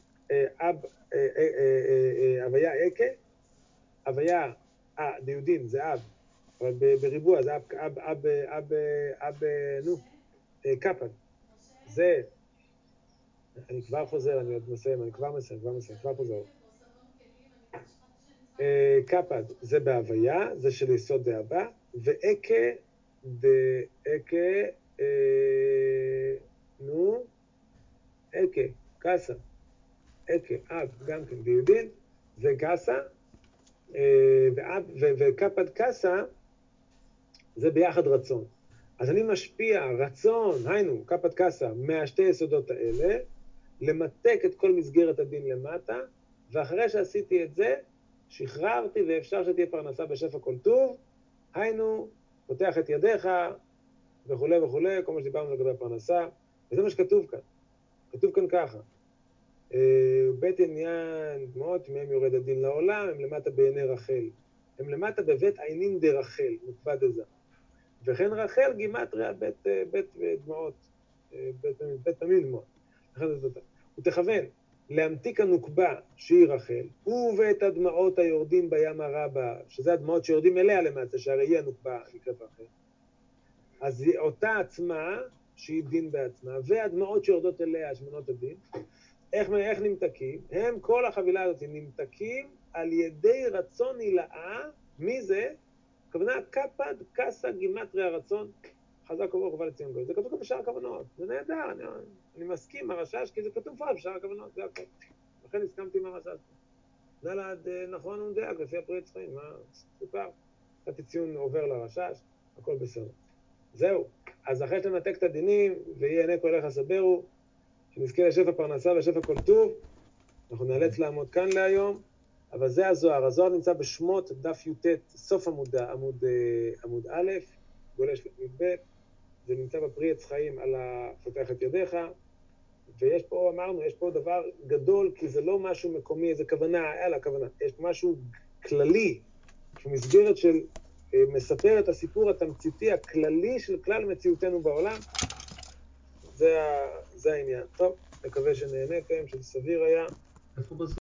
A: הוויה אקה, הוויה, דיודין זה אב, אבל בריבוע זה קפד. זה, אני כבר חוזר, אני עוד מסיים, אני כבר חוזר. קפד זה בהוויה, זה של יסוד דאבא, ואקה, אקה, קסה, אקה, אב, גם כן, ביודין, זה קסה, וקפד קסה, זה ביחד רצון. אז אני משפיע רצון, היינו, קפד קסה, מהשתי יסודות האלה, למתק את כל מסגרת הדין למטה, ואחרי שעשיתי את זה, שחררתי ואפשר שתהיה פרנסה בשפע כל טוב, היינו, פותח את ידיך, וכו' וכו', כל מה שדיברנו לגבי הפרנסה, וזה מה שכתוב כאן. כתוב כאן ככה, בית עניין דמעות, מהם יורד הדין לעולם, הם למטה בעיני רחל. הם למטה בבית עינין דרחל, נקבע דזה. וכן רחל גימטריה בית דמעות, בית תמיד דמעות. ותכוון להמתיק הנוקבה שהיא רחל, ואת הדמעות היורדים בים הרבה, שזה הדמעות שיורדים אליה למעשה, שהרי היא הנוקבה נקראת רחל. אז אותה עצמה, שהיא דין בעצמה, והדמעות שיורדות אליה, שמנות הדין, איך נמתקים? הם, כל החבילה הזאת, נמתקים על ידי רצון הילאה. מי זה? הכוונה קפד קסה גימטריה רצון, חזק וברוך ובא לציון גואל. זה כתוב גם בשאר הכוונות, זה נהדר, אני מסכים עם הרשש, כי זה כתוב פה בשאר הכוונות, זה הכל. לכן הסכמתי עם הרשש. נלד נכון ומדויק, לפי הפרי עץ חיים, מה סוכר? קצת ציון עובר לרשש, הכל בסדר. זהו, אז אחרי שנתק את הדינים, ויהיה עיני כל איך סברו, שנזכה לשפע פרנסה ושפע כל טוב, אנחנו נאלץ לעמוד כאן להיום, אבל זה הזוהר. הזוהר נמצא בשמות דף י"ט, סוף עמוד א', גולש י"ב, זה נמצא בפרי עץ חיים על הפותח את ידיך, ויש פה, אמרנו, יש פה דבר גדול, כי זה לא משהו מקומי, איזה כוונה, הכוונה, יש פה משהו כללי, מסגרת של מספר את הסיפור התמציתי הכללי של כלל מציאותנו בעולם. זה העניין. טוב, מקווה שנהניתם, שזה סביר היה.
C: איפה בזמן?